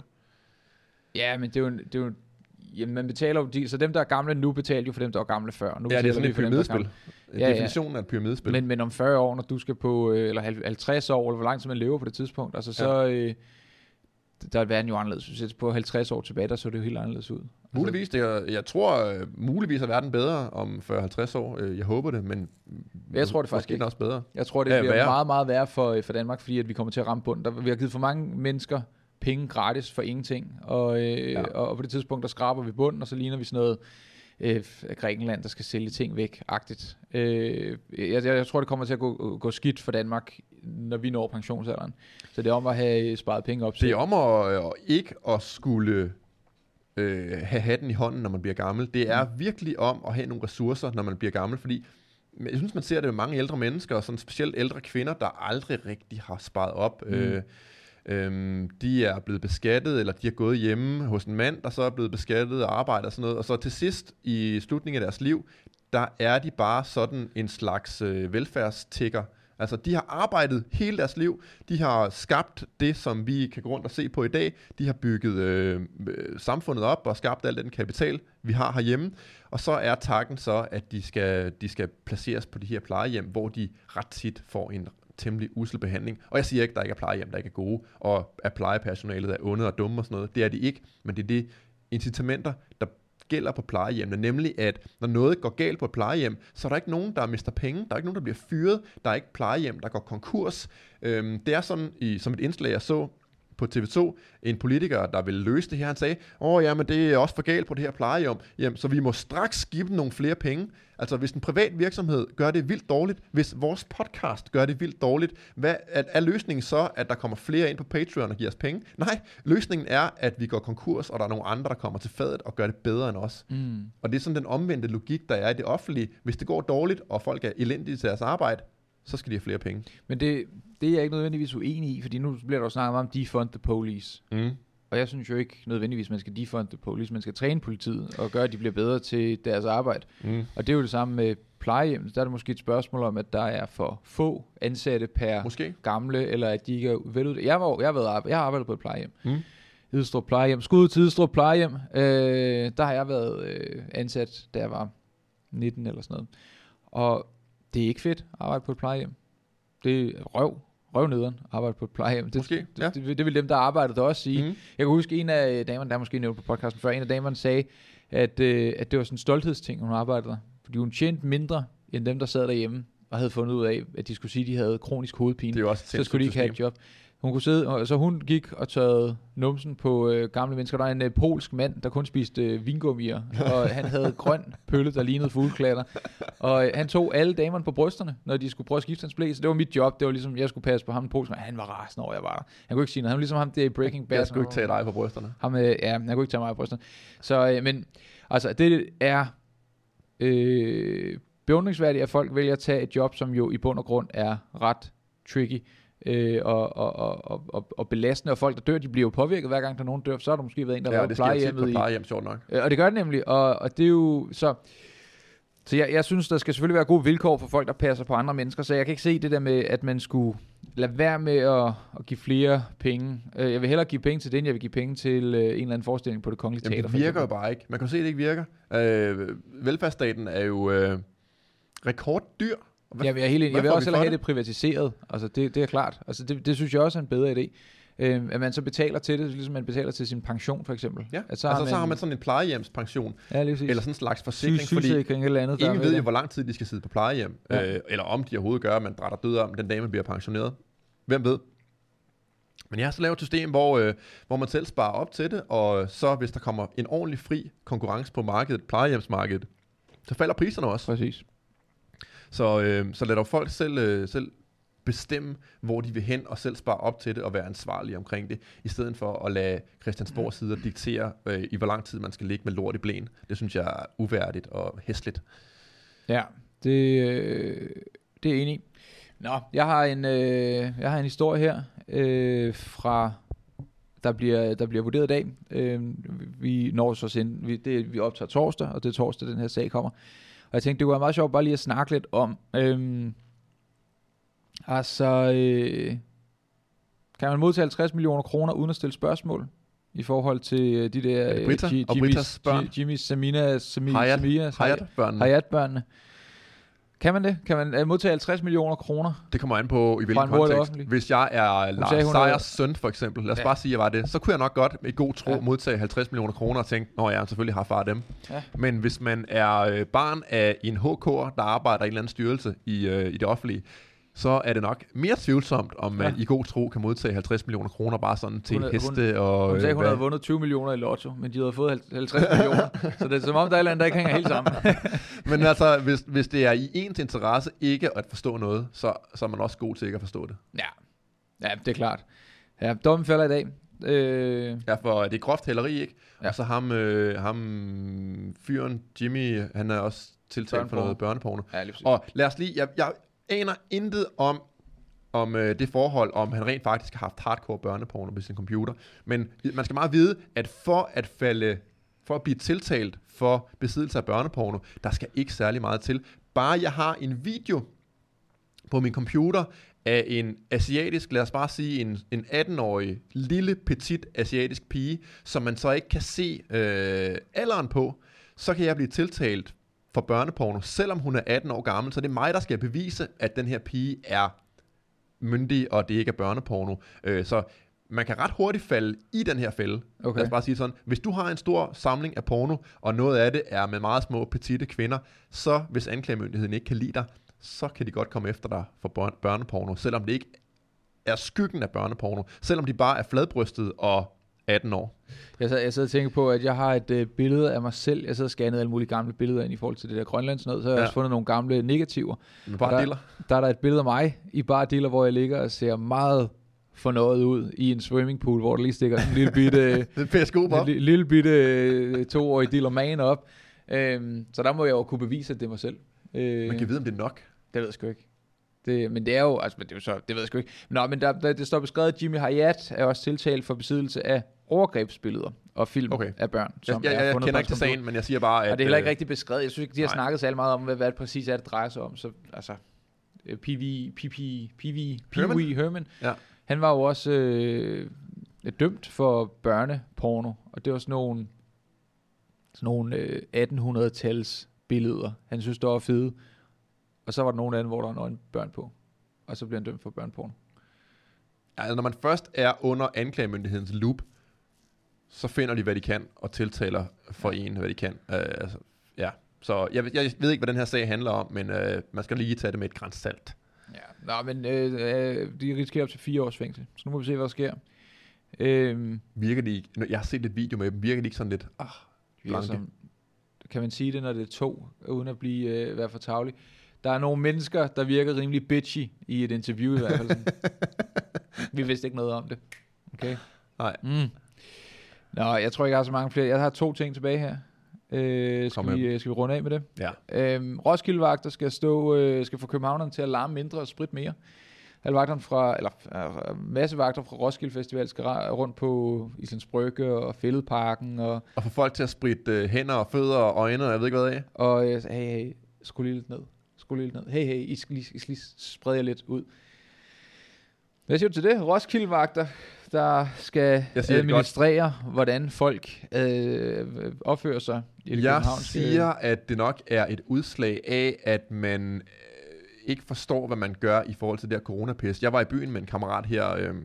Ja, men det er jo... Det er jo jamen, man betaler jo... De, så dem, der er gamle nu, betaler jo for dem, der var gamle før. Nu ja, det er sådan et pyramidespil. Ja, definitionen ja. af et pyramidespil. Men, men om fyrre år, når du skal på, eller halvtreds år, eller hvor lang tid man lever på det tidspunkt, altså så, ja. øh, der er verden jo anderledes. Hvis jeg på halvtreds år tilbage, der så det jo helt anderledes ud. Altså, muligvis, det er, jeg tror, muligvis er verden bedre om fyrre til halvtreds år. Jeg håber det, men jeg tror det faktisk ikke. Også bedre. Jeg tror, det ja, bliver værre. meget, meget værre for, for Danmark, fordi at vi kommer til at ramme bunden. Der, vi har givet for mange mennesker penge gratis for ingenting, og, øh, ja. og, og på det tidspunkt, der skraber vi bunden, og så ligner vi sådan noget øh, Grækenland, der skal sælge ting væk-agtigt. Øh, jeg, jeg tror, det kommer til at gå, gå skidt for Danmark, når vi når pensionsalderen. Så det er om at have sparet penge op. Det er om at, at ikke at skulle øh, have hatten i hånden, når man bliver gammel. Det er mm. virkelig om at have nogle ressourcer, når man bliver gammel, fordi jeg synes, man ser det med mange ældre mennesker, og sådan specielt ældre kvinder, der aldrig rigtig har sparet op. Mm. Øh, Øhm, de er blevet beskattet, eller de er gået hjemme hos en mand, der så er blevet beskattet og arbejder og sådan noget, og så til sidst i slutningen af deres liv, der er de bare sådan en slags øh, velfærdstigger. Altså de har arbejdet hele deres liv, de har skabt det, som vi kan gå rundt og se på i dag, de har bygget øh, samfundet op og skabt al den kapital, vi har herhjemme, og så er takken så, at de skal, de skal placeres på de her plejehjem, hvor de ret tit får en temmelig usel behandling. Og jeg siger ikke, at der ikke er plejehjem, der ikke er gode, og at plejepersonalet er onde og dumme og sådan noget. Det er de ikke, men det er det incitamenter, der gælder på plejehjemmene, nemlig at når noget går galt på et plejehjem, så er der ikke nogen, der mister penge, der er ikke nogen, der bliver fyret, der er ikke plejehjem, der går konkurs. Øhm, det er sådan, i, som et indslag, jeg så på T V to, en politiker, der ville løse det her. Han sagde, åh ja, men det er også for galt på det her plejehjem, jamen, så vi må straks give dem nogle flere penge. Altså hvis en privat virksomhed gør det vildt dårligt, hvis vores podcast gør det vildt dårligt, hvad er, er løsningen så, at der kommer flere ind på Patreon og giver os penge? Nej, løsningen er, at vi går konkurs, og der er nogle andre, der kommer til fadet og gør det bedre end os. Mm. Og det er sådan den omvendte logik, der er i det offentlige. Hvis det går dårligt, og folk er elendige til deres arbejde, så skal de have flere penge. Men det, det er jeg ikke nødvendigvis uenig i, fordi nu bliver der jo snakket om defund the police. Mm. Og jeg synes jo ikke nødvendigvis, man skal defund the police. Man skal træne politiet og gøre, at de bliver bedre til deres arbejde. Mm. Og det er jo det samme med plejehjem. Der er det måske et spørgsmål om, at der er for få ansatte per måske. gamle, eller at de ikke er veluddannet. Jeg, var, jeg, har været, jeg har arbejdet på et plejehjem. Mm. Hedstrup plejehjem. Skud til Hedstrup plejehjem. Øh, der har jeg været øh, ansat, da jeg var nitten eller sådan noget. Og det er ikke fedt at arbejde på et plejehjem. Det er røv. Røvnederen arbejde på et plejehjem. Det, måske, ja. det, det, det vil dem, der arbejdede der også sige. Mm. Jeg kan huske, en af damerne, der måske nævnte på podcasten før, en af damerne sagde, at, øh, at det var sådan en stolthedsting, hun arbejdede der. Fordi hun tjente mindre, end dem, der sad derhjemme, og havde fundet ud af, at de skulle sige, at de havde kronisk hovedpine. Det er også så skulle de ikke have et job. Hun kunne sidde, og så hun gik og tørrede numsen på øh, gamle mennesker. Der var en øh, polsk mand, der kun spiste øh, vingummier, og han havde grøn pølle, der lignede fugleklatter. Og øh, han tog alle damerne på brysterne, når de skulle prøve at skifte hans blæ. Så det var mit job. Det var ligesom, jeg skulle passe på ham, polsk, men han var rasende over, jeg var der. Han kunne ikke sige noget. Han var ligesom ham, det er Breaking Bad. Jeg skulle ikke tage dig på brysterne. Ham, øh, ja, han kunne ikke tage mig på brysterne. Så, øh, men altså, det er øh, beundringsværdigt, at folk vælger at tage et job, som jo i bund og grund er ret tricky. Øh, og, og, og, og, og belastende, og folk der dør, de bliver jo påvirket hver gang der er nogen dør, så har der måske været en, der ja, har været plejehjemmet i. plejehjem, sjovt nok. Øh, og det gør det nemlig, og, og det er jo så så jeg, jeg synes, der skal selvfølgelig være gode vilkår for folk, der passer på andre mennesker, så jeg kan ikke se det der med, at man skulle lade være med at, at give flere penge. Jeg vil hellere give penge til den, jeg vil give penge til en eller anden forestilling på Det Kongelige Teater. Jamen, det virker jo bare ikke. Man kan se, at det ikke virker. Øh, velfærdsstaten er jo øh, rekorddyr. Hvad, ja, jeg, helt, jeg vil også hellere have det privatiseret. Altså det, det er klart. Altså det, det synes jeg også er en bedre idé. Øhm, at man så betaler til det, ligesom man betaler til sin pension for eksempel. Ja, at så, altså har man, så har man sådan en plejehjemspension. Ja, eller sådan en slags forsikring. Syg, fordi eller andet, ingen ved jo, hvor lang tid de skal sidde på plejehjem. Ja. Øh, eller om de overhovedet gør, at man drætter død om, den dag man bliver pensioneret. Hvem ved? Men jeg har så lavet et system, hvor, øh, hvor man selv sparer op til det, og så hvis der kommer en ordentlig fri konkurrence på markedet, plejehjemsmarkedet, så falder priserne også. Præcis. Så, øh, så lad dog folk selv, øh, selv bestemme, hvor de vil hen, og selv spare op til det, og være ansvarlige omkring det, i stedet for at lade Christiansborg sidde og diktere, øh, i hvor lang tid man skal ligge med lort i blæen. Det synes jeg er uværdigt og hæsligt. Ja, det, øh, det er enig. Nå, jeg har en, øh, jeg har en historie her, øh, fra, der bliver, der bliver vurderet i dag. Øh, vi når så sind, vi, det, vi optager torsdag, og det er torsdag, den her sag kommer. Og jeg tænkte, det kunne være meget sjovt bare lige at snakke lidt om, øhm, altså, øh, kan man modtage halvtreds millioner kroner uden at stille spørgsmål i forhold til de der øh, Brita, G- og Britas børn? Jimmy, Samina, Samina, Hayat, Samia, Hayat-børnene. Hayat-børnene. Kan man det? Kan man uh, modtage halvtreds millioner kroner? Det kommer an på, i hvilken kontekst. Hvis jeg er Lars Seiers søn, for eksempel, lad os ja. bare sige, at jeg var det, så kunne jeg nok godt med god tro ja. modtage halvtreds millioner kroner og tænke, nå ja, selvfølgelig har far dem. Ja. Men hvis man er barn af en H K'er, der arbejder i en eller anden styrelse i, øh, i det offentlige, så er det nok mere tvivlsomt, om man ja. i god tro kan modtage halvtreds millioner kroner bare sådan til hun, heste hun, og... Hun sagde, hun havde vundet tyve millioner i lotto, men de havde fået halvtreds millioner. Så det er som om, der er et eller andet, der ikke hænger helt sammen. Men altså, hvis, hvis det er i ens interesse ikke at forstå noget, så, så er man også god til ikke at forstå det. Ja, ja det er klart. Ja, dommen falder i dag. Øh... Ja, for det er groft hæleri, ikke? Ja. Og så ham, øh, ham fyren, Jimmy, han er også tiltalt for noget børneporno. Ja, og lad os lige... Jeg, jeg aner intet om, om øh, det forhold, om han rent faktisk har haft hardcore børneporno på sin computer. Men man skal meget vide, at for at falde, for at blive tiltalt for besiddelse af børneporno, der skal ikke særlig meget til. Bare jeg har en video på min computer af en asiatisk, lad os bare sige en, en atten-årig, lille, petit asiatisk pige, som man så ikke kan se øh, alderen på, så kan jeg blive tiltalt for børneporno, selvom hun er atten år gammel, så det er mig, der skal bevise, at den her pige er myndig, og det ikke er børneporno. Øh, så man kan ret hurtigt falde i den her fælde. Okay. Lad os bare sige sådan, hvis du har en stor samling af porno, og noget af det er med meget små, petite kvinder, så hvis anklagemyndigheden ikke kan lide dig, så kan de godt komme efter dig for børneporno, selvom det ikke er skyggen af børneporno, selvom de bare er fladbrystet og atten år. Jeg sidder, jeg sidder og tænker på, at jeg har et øh, billede af mig selv. Jeg sidder og scannet alle mulige gamle billeder ind i forhold til det der Grønlands noget. Så har jeg ja. også fundet nogle gamle negativer. Med bare der, diller? Der er der et billede af mig i bare diller, hvor jeg ligger og ser meget fornøjet ud i en swimmingpool, hvor der lige stikker en lille bitte, en lille, lille bitte toårig diller man op. Øhm, så der må jeg jo kunne bevise, at det er mig selv. Øh, Man kan vide, om det er nok. Det ved jeg sgu ikke. Det, men det er jo, altså, det, er jo så, det ved jeg sgu ikke. Nå, men der, der, det står beskrevet, at Jimmy Hayat er også tiltalt for besiddelse af overgrebsbilleder og film okay. af børn. Som jeg, jeg, jeg, jeg kender ikke til sagen, men jeg siger bare, at... Og det er heller ikke rigtig beskrevet. Jeg synes ikke, de har nej. snakket så meget om, hvad, hvad det præcis er, det drejer sig om. Så, altså, P V, P P, P V, Pee Wee Herman, ja. Han var jo også øh, dømt for børneporno, og det var sådan nogle, sådan nogle øh, attenhundrede-tals billeder. Han synes, det var fede. Og så var der nogle af dem, hvor der var nogle børn på. Og så blev han dømt for børneporno. Altså, når man først er under anklagemyndighedens loop, så finder de, hvad de kan, og tiltaler for ja. en, hvad de kan. Uh, altså, ja. Så jeg, jeg ved ikke, hvad den her sag handler om, men uh, man skal lige tage det med et gran salt. Ja, nå, men øh, øh, de risikerer op til fire års fængsel. Så nu må vi se, hvad der sker. Øhm, virker de ikke, jeg har set et video med dem, virker de ikke sådan lidt, ah, blanke? Som, kan man sige det, når det er to, uden at blive, øh, være for tavlig? Der er nogle mennesker, der virker rimelig bitchy i et interview i hvert fald. Vi vidste ikke noget om det. Okay? Nej. Mm. Nå, jeg tror ikke, jeg har så mange flere. Jeg har to ting tilbage her. Øh, skal, vi, skal vi runde af med det? Ja. Øhm, Roskilde-vagter skal, stå, øh, skal få københavnerne til at larme mindre og sprit mere. Alle vagterne fra, eller øh, masse vagter fra Roskilde Festival skal rundt på Islands Brygge og Fælledparken. Og, og få folk til at spritte øh, hænder og fødder og øjne, og jeg ved ikke hvad af. Og øh, hey, hey, skru lige lidt ned. Skru lige lidt ned. Hey, hey, I skal lige, I skal lige sprede jer lidt ud. Hvad siger du til det? Roskilde-vagter, der skal administrere, hvordan folk øh, opfører sig i det Jeg københavnske. Jeg siger, at det nok er et udslag af, at man øh, ikke forstår, hvad man gør i forhold til det her coronapest. Jeg var i byen med en kammerat her øh,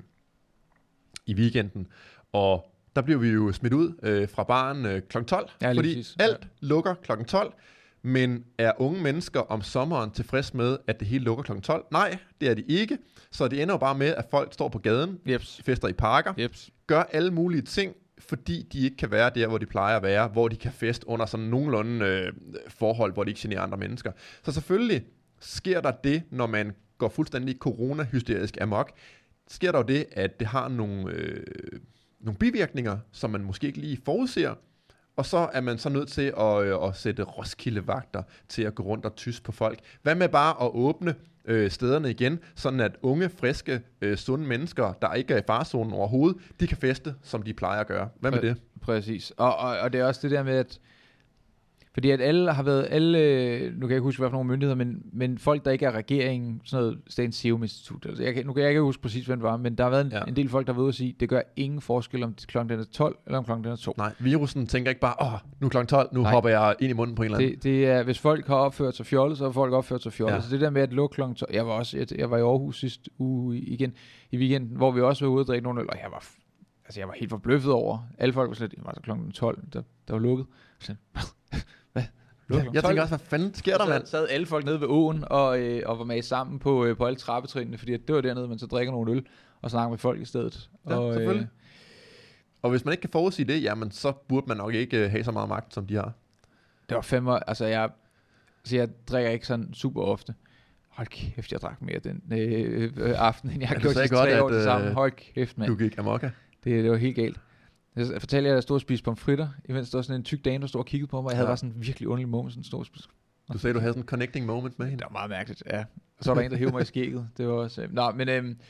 i weekenden, og der blev vi jo smidt ud øh, fra baren øh, klokken tolv, ja, fordi præcis. alt ja. lukker klokken tolv. Men er unge mennesker om sommeren tilfreds med, at det hele lukker klokken tolv? Nej, det er de ikke. Så det ender jo bare med, at folk står på gaden, Jeps. fester i parker, Jeps. gør alle mulige ting, fordi de ikke kan være der, hvor de plejer at være, hvor de kan feste under sådan nogenlunde øh, forhold, hvor de ikke generer andre mennesker. Så selvfølgelig sker der det, når man går fuldstændig corona-hysterisk amok, sker der jo det, at det har nogle, øh, nogle bivirkninger, som man måske ikke lige forudser. Og så er man så nødt til at, øh, at sætte Roskilde-vagter til at gå rundt og tysse på folk. Hvad med bare at åbne øh, stederne igen, sådan at unge, friske, øh, sunde mennesker, der ikke er i farezonen overhovedet, de kan feste, som de plejer at gøre. Hvad med Præ- det? Præcis. Og, og, og det er også det der med, at fordi at alle har været, alle, nu kan jeg ikke huske, hvad for nogle myndigheder, men, men folk, der ikke er regeringen, sådan noget Statens Serum Institut, altså jeg kan, nu kan jeg ikke huske præcis, hvem det var, men der har været en, ja. en del folk, der har været ude at sige, det gør ingen forskel, om klokken er tolv, eller om klokken er to. Nej, virusen tænker ikke bare, åh, nu er klokken tolv, nu Nej. hopper jeg ind i munden på en eller anden. Det, det er, hvis folk har opført sig fjollet, så har folk opført sig fjollet. Ja. Så det der med at lukke klokken tolv, jeg var også, jeg, jeg var i Aarhus sidste uge igen, i weekenden, hvor vi også var ude og drikke nogle øl, og jeg var, altså jeg var helt forbløffet over, alle folk var slet, det var så klokken tolv, der, der var lukket. Så, hvad? Jeg, jeg tænker også, hvad fanden sker der, mand? Så sad alle folk nede ved åen og, øh, og var med sammen på, øh, på alle trappetrinene, fordi det var dernede, man så drikker nogle øl og snakker med folk i stedet. Ja, og, selvfølgelig. Øh, og hvis man ikke kan forudsige det, jamen så burde man nok ikke øh, have så meget magt, som de har. Det var fandme, altså jeg, altså jeg drikker ikke sådan super ofte. Hold kæft, jeg drak mere den øh, øh, aften, end jeg har gjort de tre år sammen. Hold kæft, mand. Du gik amok. Det, det var helt galt. Jeg fortalte jer, at jeg stod og spiste pomfritter, imens der var sådan en tyk dame, der stod og kiggede på mig, og jeg havde ja. bare sådan en virkelig underlig moment, sådan stod og spiste. Du sagde, du havde sådan en connecting moment med hende. Det var meget mærkeligt, ja. Og så var der en, der hævde mig i skægget. Det var også... Øh, nå, men... Øh,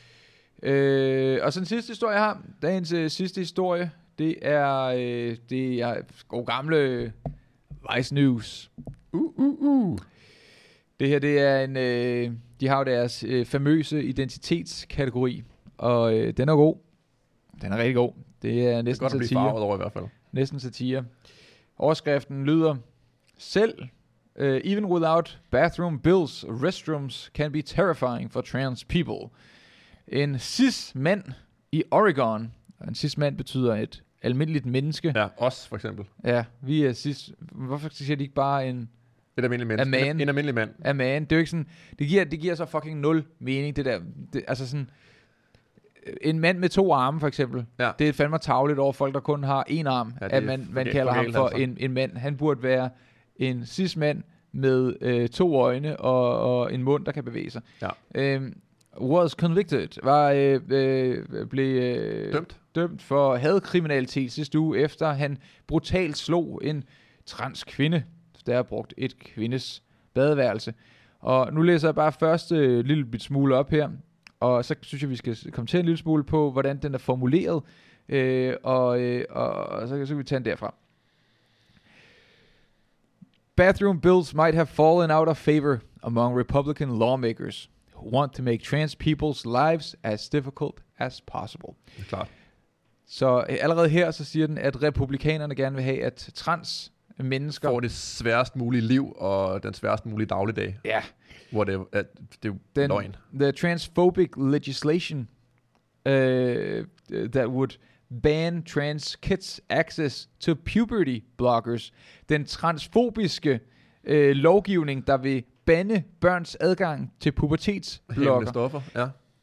øh, og så den sidste historie, jeg har. Dagens øh, sidste historie, det er... Øh, det er god gamle Vice News. Uh, uh, uh. Det her, det er en... Øh, de har jo deres øh, famøse identitetskategori, og øh, den er god. Den er rigtig god. Det er næsten det er godt satire. At blive over i hvert fald. Næsten satire. Overskriften lyder: selv, uh, even without bathroom bills, restrooms can be terrifying for trans people. En cis-mand i Oregon. En cis-mand betyder et almindeligt menneske. Ja, os for eksempel. Ja, vi er cis. Hvorfor siger de ikke bare en... Et almindeligt menneske. Man. En, en almindelig mand. A man. Det er jo ikke sådan... Det giver, det giver så fucking nul mening, det der... Det, altså sådan... en mand med to arme, for eksempel. Ja. Det er fandme tarveligt over folk, der kun har en arm, Ja, at man, man kalder ham for altså. en, en mand. Han burde være en cis-mand med øh, to øjne og, og en mund, der kan bevæge sig. Ja. Øhm, was convicted, var øh, øh, blev øh, dømt. dømt for hadkriminalitet sidste uge, efter han brutalt slog en trans kvinde, der har brugt et kvindes badeværelse. Og nu læser jeg bare første øh, lille bit smule op her, og så synes jeg, vi skal kommentere en lille smule på, hvordan den er formuleret, øh, og, øh, og, og så, så kan vi tage den derfra. Bathroom bills might have fallen out of favor among Republican lawmakers who want to make trans people's lives as difficult as possible. Det er klart. Så øh, allerede her så siger den, at republikanerne gerne vil have, at trans mennesker får det sværest mulige liv og den sværest mulige dagligdag. Ja. Hvor det, at, det er den, løgn. The transphobic legislation uh, that would ban trans kids access to puberty blockers. Den transfobiske uh, lovgivning, der vil bande børns adgang til pubertetsblokker. Stoffer, ja.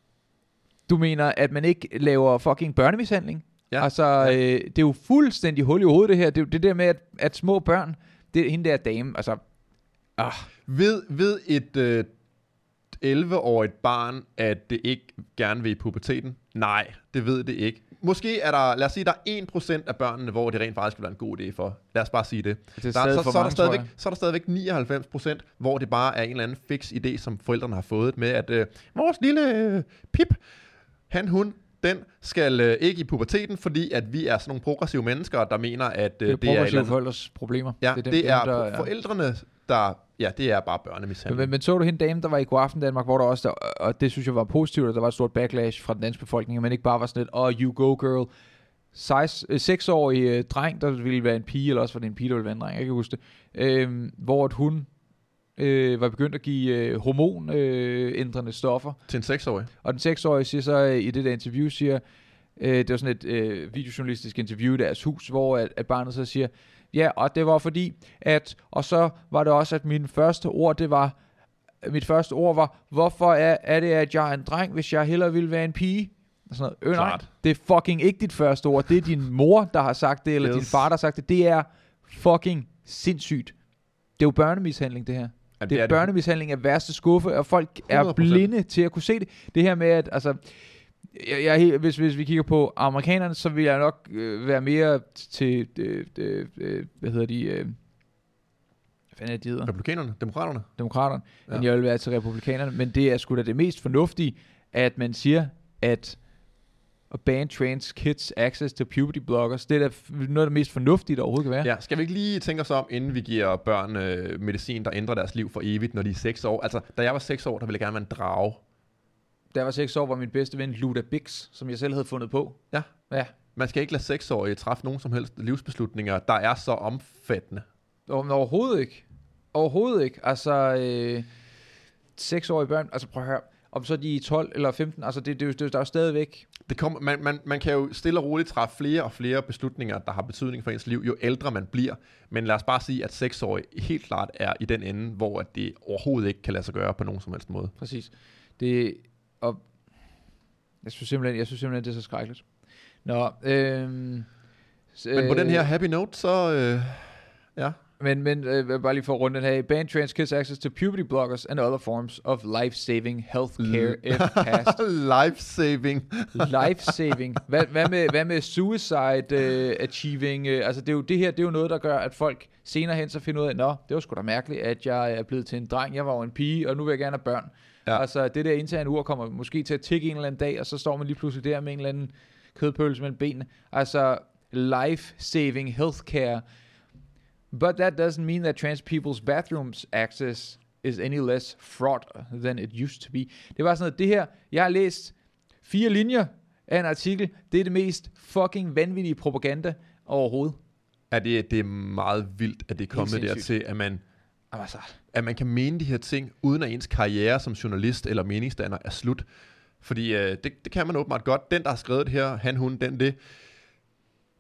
Du mener, at man ikke laver fucking børnemishandling? Ja. Altså, ja. øh, det er jo fuldstændig hul i hovedet, det her. Det er det der med, at, at små børn, det er hende der dame, altså... Ah. Ved, ved et øh, elleve-årigt barn, at det ikke gerne vil i puberteten? Nej, det ved det ikke. Måske er der, lad os sige, der er en procent af børnene, hvor det rent faktisk vil være en god idé for. Lad os bare sige det. det er der, så, for så, er mange, der stadigvæk, så er der stadigvæk nioghalvfems procent, hvor det bare er en eller anden fix idé, som forældrene har fået med, at øh, vores lille øh, pip, han, hun, den skal øh, ikke i puberteten, fordi at vi er sådan nogle progressive mennesker, der mener, at øh, det er det er... progressive forældres problemer. Ja, det er, dem, det er, dem, der, er forældrene, der... Ja, det er bare børnemishandling. Men, men så du hende dame, der var i Godaften Danmark, hvor der også, der, og det synes jeg var positivt, at der var et stort backlash fra den danske befolkning, men ikke bare var sådan et, oh, you go girl. seksårig øh, dreng, der ville være en pige, eller også var det en pige, der ville være en dreng, jeg kan ikke huske det, øh, hvor at hun øh, var begyndt at give øh, hormonændrende øh, stoffer. Til en seksårig? Og den seksårige siger så øh, i det der interview, siger, øh, det var sådan et øh, videojournalistisk interview i deres hus, hvor at, at barnet så siger, ja, og det var fordi, at, og så var det også, at min første ord, det var, mit første ord var, hvorfor er, er det, at jeg er en dreng, hvis jeg hellere ville være en pige? Og sådan noget. Øh, nej, det er fucking ikke dit første ord, det er din mor, der har sagt det, eller yes. din far, der har sagt det. Det er fucking sindssygt. Det er jo børnemishandling, det her. Ja, det, det er, er børnemishandling af værste skuffe, og folk hundrede procent er blinde til at kunne se det. Det her med, at altså... Jeg, jeg, hvis, hvis vi kigger på amerikanerne, så vil jeg nok øh, være mere til, øh, øh, hvad hedder de, øh, hvad fanden er de hedder? Republikanerne? Demokraterne? Demokraterne, ja. End jeg vil være til republikanerne, men det er sgu da det mest fornuftige, at man siger, at at ban trans kids access to puberty blockers, det er da noget af det mest fornuftige, der overhovedet kan være. Ja, skal vi ikke lige tænke os om, inden vi giver børn øh, medicin, der ændrer deres liv for evigt, når de er seks år? Altså, da jeg var seks år, der ville jeg gerne være en drage. Da jeg var seks år, var min bedste ven Luda Bix, som jeg selv havde fundet på. Ja. Ja. Man skal ikke lade seksårige træffe nogen som helst livsbeslutninger, der er så omfattende. Overhovedet ikke. Overhovedet ikke. Altså, øh, seksårige børn, altså prøv at høre, om så de er tolv eller femten, altså det, det, det der er jo stadigvæk... Det kommer, man, man, man kan jo stille og roligt træffe flere og flere beslutninger, der har betydning for ens liv, jo ældre man bliver. Men lad os bare sige, at seksårige helt klart er i den ende, hvor det overhovedet ikke kan lade sig gøre på nogen som helst måde. Præcis. Det... Og jeg synes simpelthen, jeg synes simpelthen, det er så skrækkeligt. Nå, øhm, men på øh, den her happy note, så øh, ja. Men, men øh, bare lige for at runde den her. Ban trans kids access to puberty blockers and other forms of life-saving healthcare if passed. Life-saving. Life-saving. Hvad, hvad, med, hvad med suicide uh, achieving? Uh, altså det er jo det her, det er jo noget, der gør, at folk senere hen så finder ud af, nå, det var sgu da mærkeligt, at jeg er blevet til en dreng. Jeg var jo en pige, og nu vil jeg gerne have børn. Ja. Altså det der interne ur kommer måske til at tikke en eller anden dag, og så står man lige pludselig der med en eller anden kødpølse mellem benene. Altså life-saving healthcare. But that doesn't mean that trans people's bathrooms access is any less fraught than it used to be. Det var sådan noget, det her, jeg har læst fire linjer af en artikel, det er det mest fucking vanvittige propaganda overhovedet. Er det, det er meget vildt, at det er kommet dertil, at man, altså. at man kan mene de her ting, uden at ens karriere som journalist eller meningsdanner er slut. Fordi øh, det, det kan man åbenbart godt. Den, der har skrevet det her, han, hun, den, det,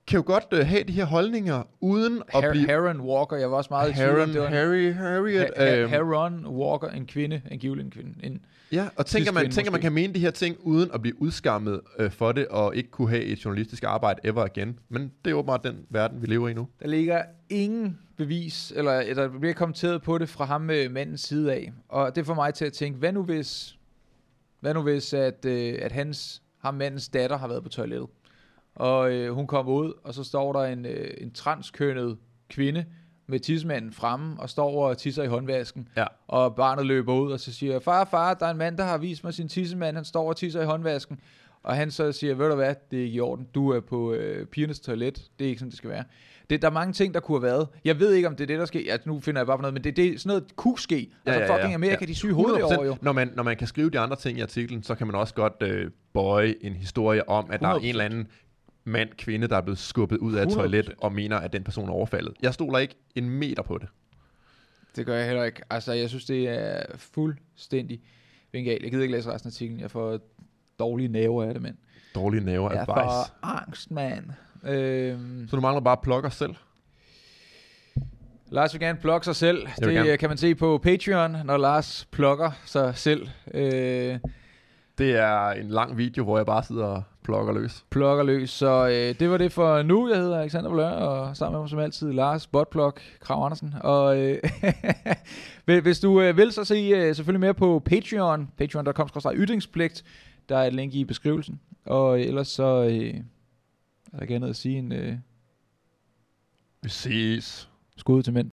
kan jo godt uh, have de her holdninger, uden at Her- blive... Heron Walker, jeg var også meget i tvivl om, Heron, det var en- Harry, Harriet... Ha- øhm, Heron Walker, en kvinde, angiveligt en kvinde. En, ja, og tænker man, kvinde tænker man måske. kan mene de her ting, uden at blive udskammet øh, for det, og ikke kunne have et journalistisk arbejde ever igen. Men det er åbenbart den verden, vi lever i nu. Der ligger ingen bevis, eller der bliver kommenteret på det fra ham med mandens side af. Og det får mig til at tænke, hvad nu hvis, hvad nu hvis at, øh, at hans, ham mandens datter har været på toilettet? Og øh, hun kommer ud, og så står der en, øh, en transkønnet kvinde med tissemanden fremme, og står og tisser i håndvasken. Ja. Og barnet løber ud, og så siger, far, far, der er en mand, der har vist mig sin tissemand, han står og tisser i håndvasken. Og han så siger, ved du hvad, det er ikke i orden, du er på øh, pigernes toilet, det er ikke sådan, det skal være. Det, der er mange ting, der kunne have været. Jeg ved ikke, om det er det, der sker. Ja, nu finder jeg bare på noget, men det, det sådan noget kunne ske. Ja, Altså ja, ja. fucking Amerika, Ja. de syge hovedet hundrede procent. over jo. Når man, når man kan skrive de andre ting i artiklen, så kan man også godt øh, bøje en historie om, at der er hundrede procent. en eller anden mand, kvinde, der er blevet skubbet ud af et hundrede procent. toilet, og mener, at den person er overfaldet. Jeg stoler ikke en meter på det. Det gør jeg heller ikke. Altså, jeg synes, det er fuldstændig galt. Jeg gider ikke læse resten af artiklen. Jeg får dårlige nerver af det, mand. Dårlige næver Jeg advice. får angst, mand. Øhm, Så du mangler bare at plukke os selv. Lars vil gerne plukke sig selv. vil Det gerne. kan man se på Patreon, når Lars plukker sig selv. Øh, Det er en lang video, hvor jeg bare sidder og plukker løs. plukker løs. Så øh, det var det for nu. Jeg hedder Alexander Valør, og sammen med mig som altid Lars Botplok Krav Andersen. Og øh, hvis du øh, vil, så se øh, selvfølgelig mere på Patreon. patreon punktum com skråstreg ytringspligt. Der er et link i beskrivelsen. Og øh, ellers så øh, er der ikke andet at sige en øh, Vi ses. skud til mænd.